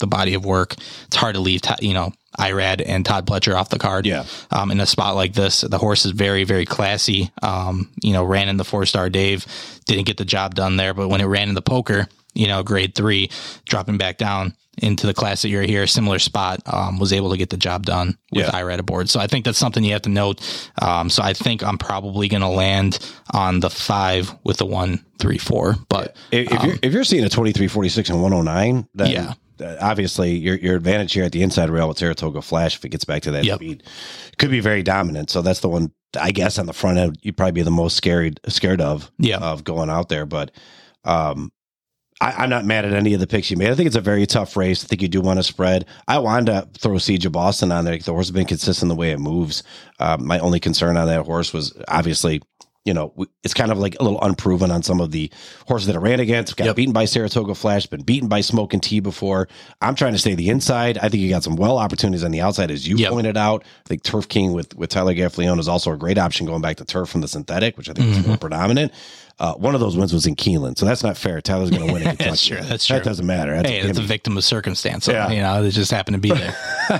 the body of work. It's hard to leave, you know, Irad and Todd Pletcher off the card. Yeah. Um, in a spot like this, the horse is very, very classy. Um, you know, ran in the four star Dave, didn't get the job done there, but when it ran in the poker, you know, grade three, dropping back down into the class that you're here, similar spot, um, was able to get the job done with yeah. Irad aboard. So I think that's something you have to note. Um, so I think I'm probably going to land on the five with the one, three, four. But if, if, um, you're, if you're seeing a twenty-three, forty-six and one oh nine, then yeah. uh, obviously your your advantage here at the inside rail with Saratoga Flash, if it gets back to that yep. speed, could be very dominant. So that's the one, I guess, on the front end, you'd probably be the most scared scared of, yeah. of going out there. But um, I, I'm not mad at any of the picks you made. I think it's a very tough race. I think you do want to spread. I wanted to throw Siege of Boston on there. The horse has been consistent the way it moves. Um, my only concern on that horse was obviously, you know, it's kind of like a little unproven on some of the horses that it ran against. Got yep. beaten by Saratoga Flash, been beaten by Smoke and Tea before. I'm trying to stay the inside. I think you got some well opportunities on the outside, as you yep. pointed out. I think Turf King with, with Tyler Gaffleone is also a great option going back to turf from the synthetic, which I think mm-hmm. is more predominant. Uh, one of those wins was in Keeneland, so that's not fair. Tyler's going to win it. That's true. That's true. That doesn't matter. That's hey, a, it's a victim of circumstance. So, yeah. You know, they just happened to be there.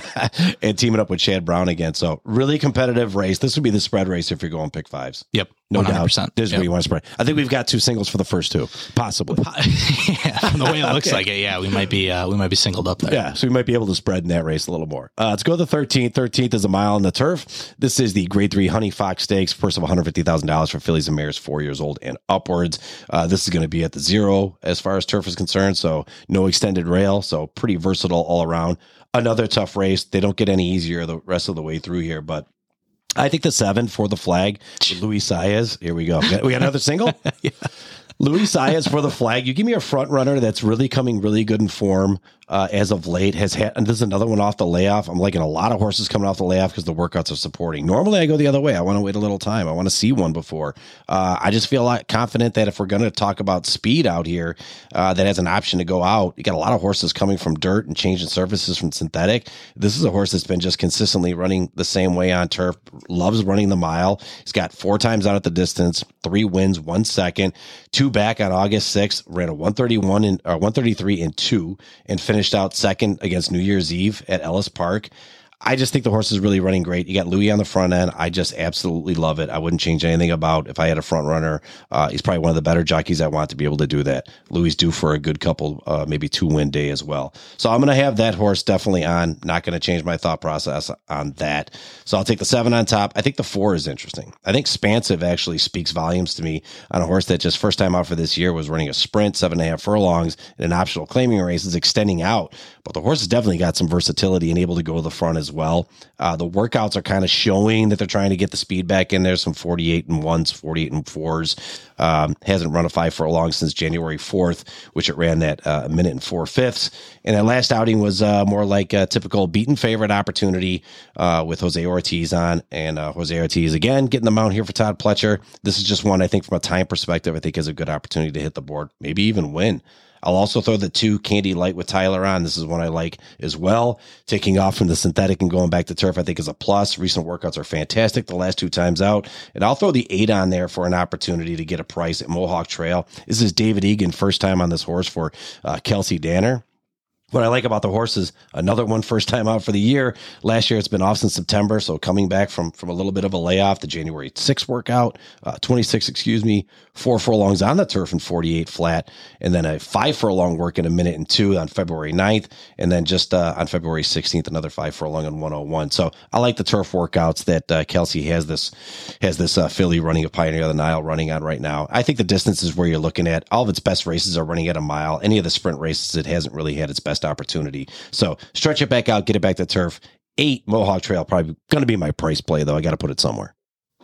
And teaming up with Chad Brown again. So really competitive race. This would be the spread race if you're going pick fives. Yep. No one hundred percent. doubt. This is yep. where you want to spread. I think we've got two singles for the first two, possibly. yeah, from the way it looks okay. like it, yeah, we might be uh, we might be singled up there. Yeah, so we might be able to spread in that race a little more. Uh, let's go to the thirteenth. thirteenth is a mile on the turf. This is the Grade Three Honey Fox Stakes, purse of one hundred fifty thousand dollars for fillies and mares four years old and upwards. Uh, this is going to be at the zero as far as turf is concerned, so no extended rail, so pretty versatile all around. Another tough race. They don't get any easier the rest of the way through here, but I think the seven for the flag, Luis Saez. Here we go. We got, we got another single? yeah. Luis Saez for the flag. You give me a front runner that's really coming really good in form uh, as of late. Has had, and this is another one off the layoff. I'm liking a lot of horses coming off the layoff because the workouts are supporting. Normally I go the other way. I want to wait a little time. I want to see one before. Uh, I just feel like confident that if we're going to talk about speed out here, uh, that has an option to go out. You got a lot of horses coming from dirt and changing surfaces from synthetic. This is a horse that's been just consistently running the same way on turf. Loves running the mile. He's got four times out at the distance, three wins, one second, two back on August sixth, ran a one thirty-one and uh, one thirty-three and two, and finished out second against New Year's Eve at Ellis Park. I just think the horse is really running great. You got Louis on the front end. I just absolutely love it. I wouldn't change anything about if I had a front runner. Uh, he's probably one of the better jockeys I want to be able to do that. Louis due for a good couple, uh, maybe two win day as well. So I'm going to have that horse definitely on. Not going to change my thought process on that. So I'll take the seven on top. I think the four is interesting. I think Spansive actually speaks volumes to me on a horse that just first time out for this year was running a sprint, seven and a half furlongs, and an optional claiming race is extending out. But the horse has definitely got some versatility and able to go to the front as well. Uh, the workouts are kind of showing that they're trying to get the speed back in there. Some forty-eight and ones, forty-eight and fours. Um, hasn't run a five furlong since January fourth, which it ran that uh, minute and four fifths. And that last outing was uh, more like a typical beaten favorite opportunity uh, with Jose Ortiz on. And uh, Jose Ortiz, again, getting the mount here for Todd Pletcher. This is just one, I think, from a time perspective, I think is a good opportunity to hit the board, maybe even win. I'll also throw the two Candy Light with Tyler on. This is one I like as well. Taking off from the synthetic and going back to turf, I think is a plus. Recent workouts are fantastic the last two times out. And I'll throw the eight on there for an opportunity to get a price at Mohawk Trail. This is David Egan, first time on this horse for uh, Kelsey Danner. What I like about the horse is another one first time out for the year. Last year, it's been off since September, so coming back from, from a little bit of a layoff, the January sixth workout, uh, twenty-six, excuse me, four furlongs on the turf and forty-eight flat, and then a five furlong work in a minute and two on February ninth, and then just uh, on February sixteenth, another five furlong on one oh one. So I like the turf workouts that uh, Kelsey has this has this uh, filly running a Pioneer of the Nile running on right now. I think the distance is where you're looking at. All of its best races are running at a mile. Any of the sprint races, it hasn't really had its best opportunity. So stretch it back out, get it back to turf. Eight Mohawk Trail, probably going to be my price play, though. I got to put it somewhere.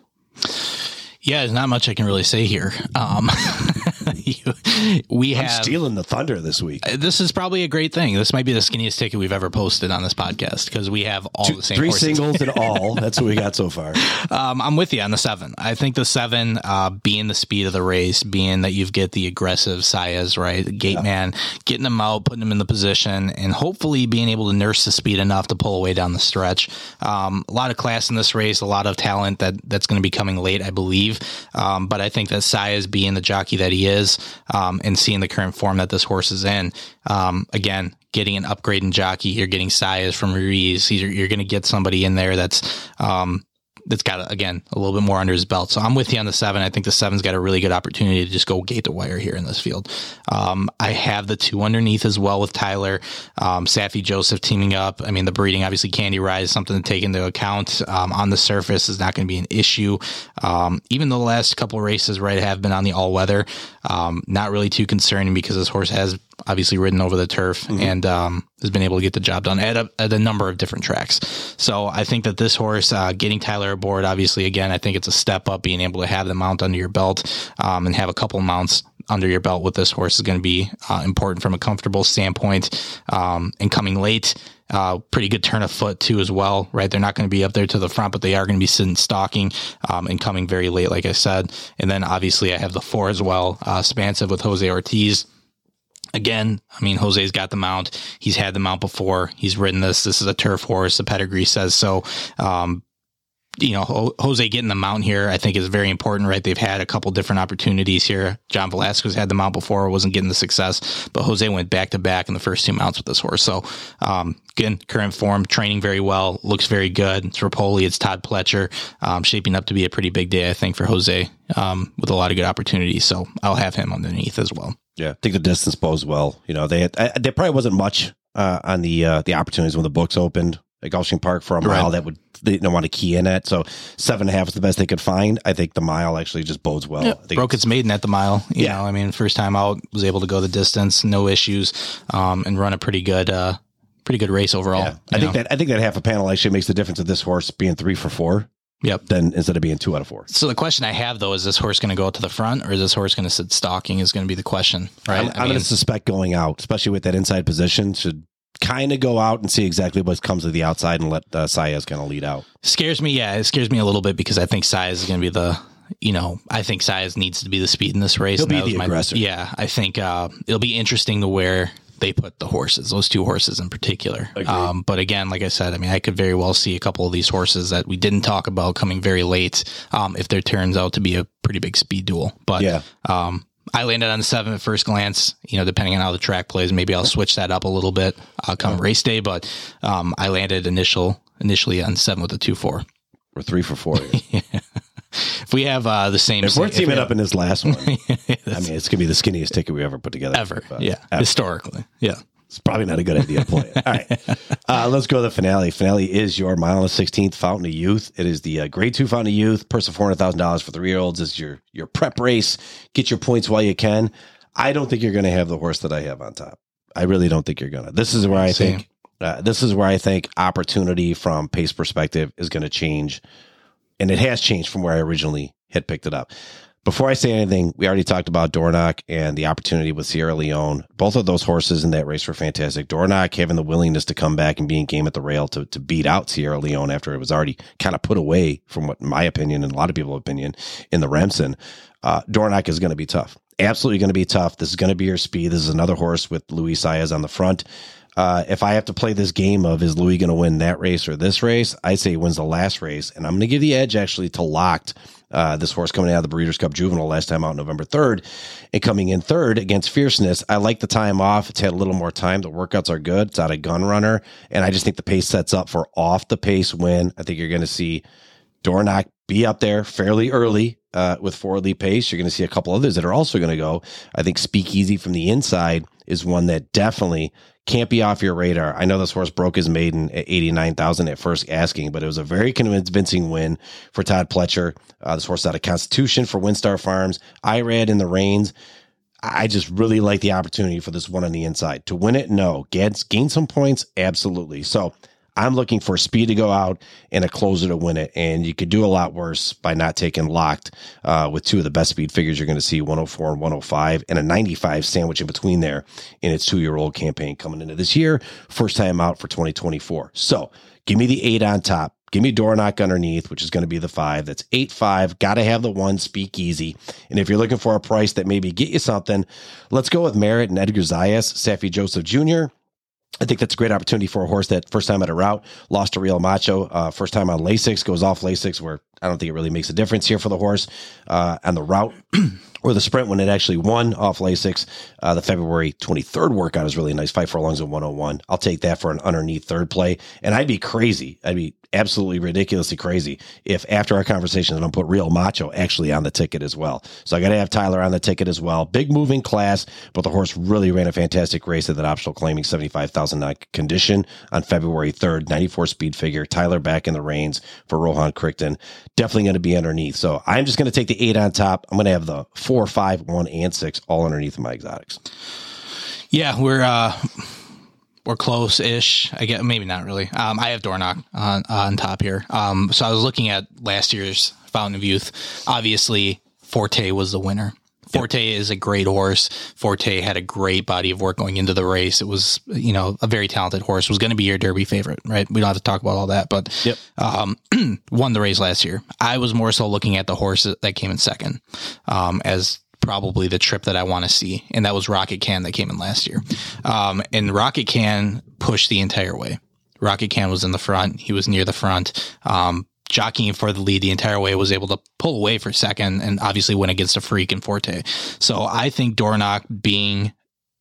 Yeah, there's not much I can really say here. Um, you, we I'm have stealing the thunder this week. This is probably a great thing. This might be the skinniest ticket we've ever posted on this podcast because we have all Two, the same three horses. singles and all. That's what we got so far. Um, I'm with you on the seven. I think the seven, uh, being the speed of the race, being that you've get the aggressive Saez, right, the gate yeah. man, getting them out, putting them in the position, and hopefully being able to nurse the speed enough to pull away down the stretch. Um, a lot of class in this race, a lot of talent that that's going to be coming late, I believe. Um, but I think that Saez, being the jockey that he is, um, and seeing the current form that this horse is in, um, again, getting an upgrade in jockey. You're getting Saez from Ruiz. You're, you're going to get somebody in there that's um, that's got, again, a little bit more under his belt. So I'm with you on the seven. I think the seven's got a really good opportunity to just go gate the wire here in this field. Um, I have the two underneath as well with Tyler, um, Saffie Joseph teaming up. I mean, the breeding, obviously Candy Ride is something to take into account. Um, on the surface is not going to be an issue. Um, even though the last couple of races, right, have been on the all weather, um, not really too concerning because this horse has obviously ridden over the turf mm-hmm. and um, has been able to get the job done at a, at a number of different tracks. So I think that this horse, uh, getting Tyler aboard, obviously, again, I think it's a step up. Being able to have the mount under your belt um, and have a couple mounts under your belt with this horse is going to be uh, important from a comfortable standpoint. Um, and coming late, uh, pretty good turn of foot too as well, right? They're not going to be up there to the front, but they are going to be sitting stalking um, and coming very late, like I said. And then obviously I have the four as well, uh, Spansive with Jose Ortiz. Again, I mean, Jose's got the mount. He's had the mount before. He's ridden this. This is a turf horse. The pedigree says so. Um, you know, Jose getting the mount here, I think is very important, right? They've had a couple different opportunities here. John Velasquez had the mount before, wasn't getting the success, but Jose went back to back in the first two mounts with this horse. So, um, again, current form, training very well, looks very good. It's Rapoli, it's Todd Pletcher, um, shaping up to be a pretty big day, I think, for Jose, um, with a lot of good opportunities. So I'll have him underneath as well. Yeah, I think the distance bodes well. You know, they had, I, there probably wasn't much uh, on the uh, the opportunities when the books opened at Gulfstream Park for a mile right. that would they didn't want to key in at. So seven and a half is the best they could find. I think the mile actually just bodes well. Yeah, I think broke its maiden at the mile. You yeah, know, I mean, first time out, was able to go the distance, no issues, um, and run a pretty good, uh, pretty good race overall. Yeah. I think know? that I think that half a panel actually makes the difference of this horse being three for four. Yep. Then instead of being two out of four. So the question I have though is this horse going to go to the front or is this horse going to sit stalking is going to be the question, right? I'm, I'm going to suspect going out, especially with that inside position, should kind of go out and see exactly what comes to the outside and let uh, Saez kind of lead out. Scares me. Yeah. It scares me a little bit because I think Saez is going to be the, you know, I think Saez needs to be the speed in this race. He'll be the my, aggressor. Yeah. I think uh, it'll be interesting to where they put the horses, those two horses in particular. Um, but again, like I said, I mean, I could very well see a couple of these horses that we didn't talk about coming very late um, if there turns out to be a pretty big speed duel. But yeah. um, I landed on the seven at first glance, you know, depending on how the track plays, maybe I'll switch that up a little bit uh, come yeah. race day. But um, I landed initial initially on seven with a two four. We're three for four. Yeah. If we have uh, the same, if we're teaming up in this last one, I mean, it's gonna be the skinniest ticket we ever put together ever. Uh, yeah, ever. Historically, yeah, it's probably not a good idea to play it. All right, uh, let's go to the finale. Finale is your mile and sixteenth Fountain of Youth. It is the uh, Grade Two Fountain of Youth. Purse of four hundred thousand dollars for three year olds. Is your your prep race. Get your points while you can. I don't think you're going to have the horse that I have on top. I really don't think you're gonna. This is where I Same. think. Uh, this is where I think opportunity from pace perspective is going to change, and it has changed from where I originally had picked it up. Before I say anything, we already talked about Dornoch and the opportunity with Sierra Leone. Both of those horses in that race were fantastic. Dornoch having the willingness to come back and being game at the rail to, to beat out Sierra Leone after it was already kind of put away, from what my opinion and a lot of people's opinion, in the Remsen. Uh, Dornoch is going to be tough. Absolutely going to be tough. This is going to be your speed. This is another horse with Luis Saez on the front. Uh, if I have to play this game of is Louis going to win that race or this race, I say he wins the last race. And I'm going to give the edge actually to Locked. Uh, this horse coming out of the Breeders' Cup Juvenile last time out November third and coming in third against Fierceness. I like the time off. It's had a little more time. The workouts are good. It's out of Gun Runner. And I just think the pace sets up for off the pace win. I think you're going to see Dornoch be up there fairly early uh, with four elite pace. You're going to see a couple others that are also going to go. I think Speakeasy from the inside is one that definitely can't be off your radar. I know this horse broke his maiden at eighty-nine thousand at first asking, but it was a very convincing win for Todd Pletcher. Uh, this horse out of Constitution for Windstar Farms. Irad in the reins. I just really like the opportunity for this one on the inside. To win it, no. Gain, gain some points, absolutely. So I'm looking for speed to go out and a closer to win it. And you could do a lot worse by not taking Locked uh, with two of the best speed figures you're going to see, one oh four and one oh five, and a ninety-five sandwich in between there in its two-year-old campaign coming into this year. First time out for twenty twenty-four. So give me the eight on top. Give me Dornoch underneath, which is going to be the five. That's eight five. Got to have the one, Speakeasy. And if you're looking for a price that maybe get you something, let's go with Merritt and Edgar Zayas, Saffie Joseph Junior I think that's a great opportunity for a horse that first time at a route, lost to Real Macho, uh, first time on Lasix, goes off Lasix, where I don't think it really makes a difference here for the horse uh, on the route. or the sprint when it actually won off Lasix. Uh, the February twenty-third workout is really nice. Five furlongs at one oh one. I'll take that for an underneath third play. And I'd be crazy. I'd be absolutely ridiculously crazy if after our conversation I don't put Real Macho actually on the ticket as well. So I got to have Tyler on the ticket as well. Big moving class, but the horse really ran a fantastic race at that optional claiming seventy-five thousand condition on February third, ninety-four speed figure. Tyler back in the reins for Rohan Crichton. Definitely going to be underneath. So I'm just going to take the eight on top. I'm going to have the four, five, one, and six all underneath of my exotics. Yeah, we're uh, we're close-ish. I guess maybe not really. Um, I have Dornoch on on top here. Um, so I was looking at last year's Fountain of Youth. Obviously, Forte was the winner. Forte yep. is a great horse. Forte had a great body of work going into the race. It was, you know, a very talented horse. Was going to be your Derby favorite, right? We don't have to talk about all that, but yep. um, won the race last year. I was more so looking at the horse that came in second um, as probably the trip that I want to see, and that was Rocket Can that came in last year. Um, and Rocket Can pushed the entire way. Rocket Can was in the front. He was near the front. Um, jockeying for the lead the entire way, was able to pull away for second and obviously went against a freak in Forte. So I think Dornoch being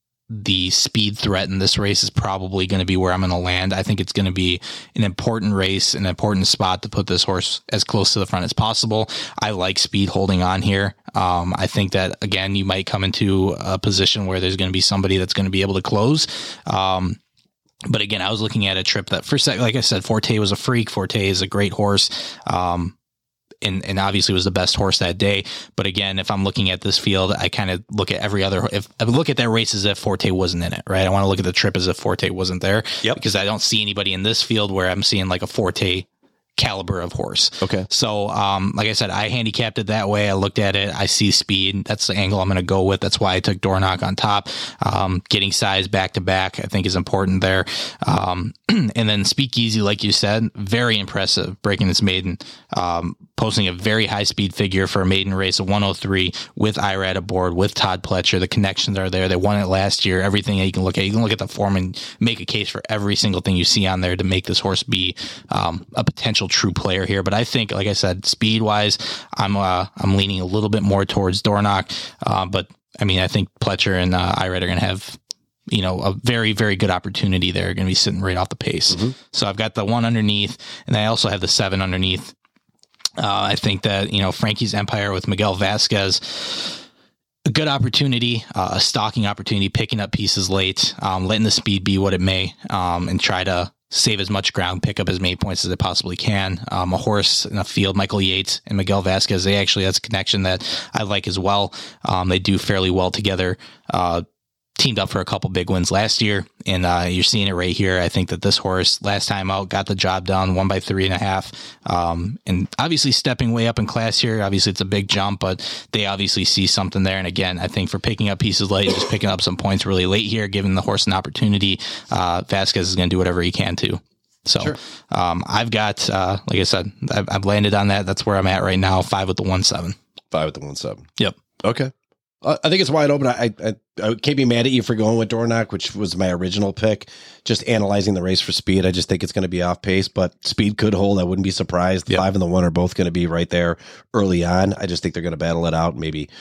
the speed threat in this race is probably going to be where I'm going to land. I think it's going to be an important race, an important spot to put this horse as close to the front as possible. I like speed holding on here. Um, I think that, again, you might come into a position where there's going to be somebody that's going to be able to close. Um, But again, I was looking at a trip that, first, like I said, Forte was a freak. Forte is a great horse. Um, and, and obviously was the best horse that day. But again, if I'm looking at this field, I kind of look at every other, if I look at that race as if Forte wasn't in it, right? I want to look at the trip as if Forte wasn't there. Yep. Because I don't see anybody in this field where I'm seeing like a Forte caliber of horse. Okay. So, um, like I said, I handicapped it that way. I looked at it. I see speed. That's the angle I'm going to go with. That's why I took Dornoch on top. Um, getting size back to back, I think, is important there. Um, and then Speakeasy, like you said, very impressive breaking this maiden, um, posting a very high speed figure for a maiden race of one oh three with Irad aboard, with Todd Pletcher. The connections are there. They won it last year. Everything that you can look at, you can look at the form and make a case for every single thing you see on there to make this horse be um, a potential true player here. But I think, like I said, speed wise, I'm uh, I'm leaning a little bit more towards Dornoch. Uh, but I mean, I think Pletcher and uh, Irad are going to have, you know, a very, very good opportunity there. Going to be sitting right off the pace. Mm-hmm. So I've got the one underneath, and I also have the seven underneath. Uh, I think that, you know, Frankie's Empire with Miguel Vasquez, a good opportunity, uh, a stalking opportunity, picking up pieces late, um, letting the speed be what it may, um, and try to save as much ground, pick up as many points as it possibly can. Um, a horse in a field, Michael Yates and Miguel Vasquez, they actually, that's a connection that I like as well. Um, they do fairly well together. Uh, teamed up for a couple big wins last year, and uh, you're seeing it right here. I think that this horse last time out got the job done, won by three and a half, um, and obviously stepping way up in class here. Obviously it's a big jump, but they obviously see something there. And again, I think for picking up pieces late, just picking up some points really late here, giving the horse an opportunity, uh, Vasquez is going to do whatever he can to. So sure. um, I've got, uh, like I said, I've, I've landed on that. That's where I'm at right now. Five with the one seven. Five with the one seven. Yep. Okay. I think it's wide open. I, I I can't be mad at you for going with Dornoch, which was my original pick. Just analyzing the race for speed, I just think it's going to be off pace, but speed could hold. I wouldn't be surprised. The yep. five and the one are both going to be right there early on. I just think they're going to battle it out. Maybe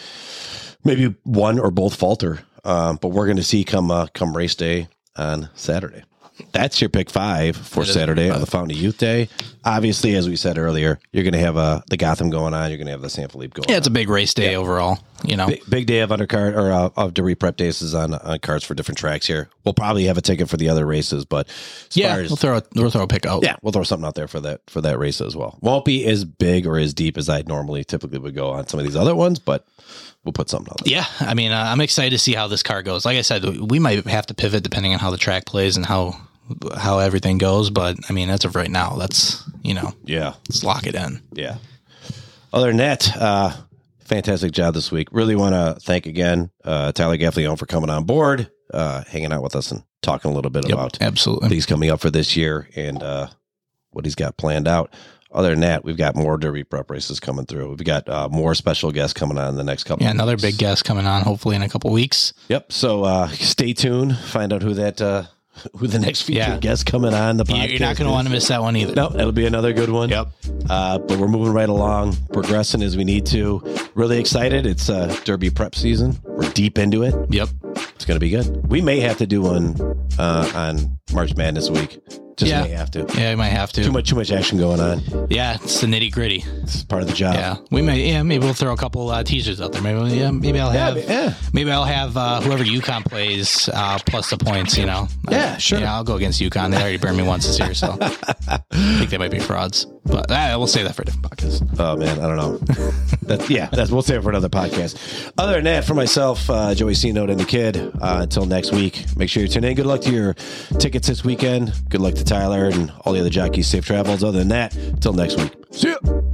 maybe one or both falter, um, but we're going to see come uh, come race day on Saturday. That's your pick five for Saturday on the Fountain of Youth Day. Obviously, as we said earlier, you're going to have uh, the Gotham going on. You're going to have the San Felipe going on. Yeah, it's a big race day yeah. overall. You know, big, big day of undercard or uh, of Derby prep days on on cards for different tracks here. We'll probably have a ticket for the other races, but as yeah, far as, we'll throw a, we'll throw a pick out. Yeah, we'll throw something out there for that for that race as well. Won't be as big or as deep as I normally typically would go on some of these other ones, but we'll put something out there. Yeah, I mean, uh, I'm excited to see how this car goes. Like I said, we might have to pivot depending on how the track plays and how. how everything goes, but I mean, as of right now, that's, you know, yeah, let's lock it in. Yeah. Other than that, uh, fantastic job this week. Really want to thank again, uh, Tyler Gaffalione for coming on board, uh, hanging out with us and talking a little bit yep, about absolutely things coming up for this year and, uh, what he's got planned out. Other than that, we've got more Derby prep races coming through. We've got uh, more special guests coming on in the next couple yeah, of another weeks. big guest coming on, hopefully in a couple weeks. Yep. So uh, stay tuned. Find out who that, uh, who the next featured Yeah. guest coming on the podcast. You're not going to want to miss that one either. No, it'll be another good one. Yep. Uh, but we're moving right along, progressing as we need to. Really excited. It's uh, Derby prep season. We're deep into it. Yep. It's going to be good. We may have to do one uh, on March Madness week. Just Yeah. may have to. Yeah, you might have to. Too much, too much action going on. Yeah, it's the nitty gritty. It's part of the job. Yeah, we may. Yeah, maybe we'll throw a couple uh, teasers out there. Maybe, yeah, maybe I'll have. Yeah, yeah. Maybe I'll have uh, whoever UConn plays uh, plus the points. You know. Yeah, sure. Yeah, I'll go against UConn. They already burned me once this year, so I think they might be frauds. But uh, we'll save that for a different podcast. Oh man, I don't know. That's, yeah, that's, we'll save it for another podcast. Other than that, for myself, uh, Joey C Note and the kid. Uh, until next week, make sure you tune in. Good luck to your tickets this weekend. Good luck to Tyler and all the other jockeys. Safe travels. Other than that, until next week. See ya.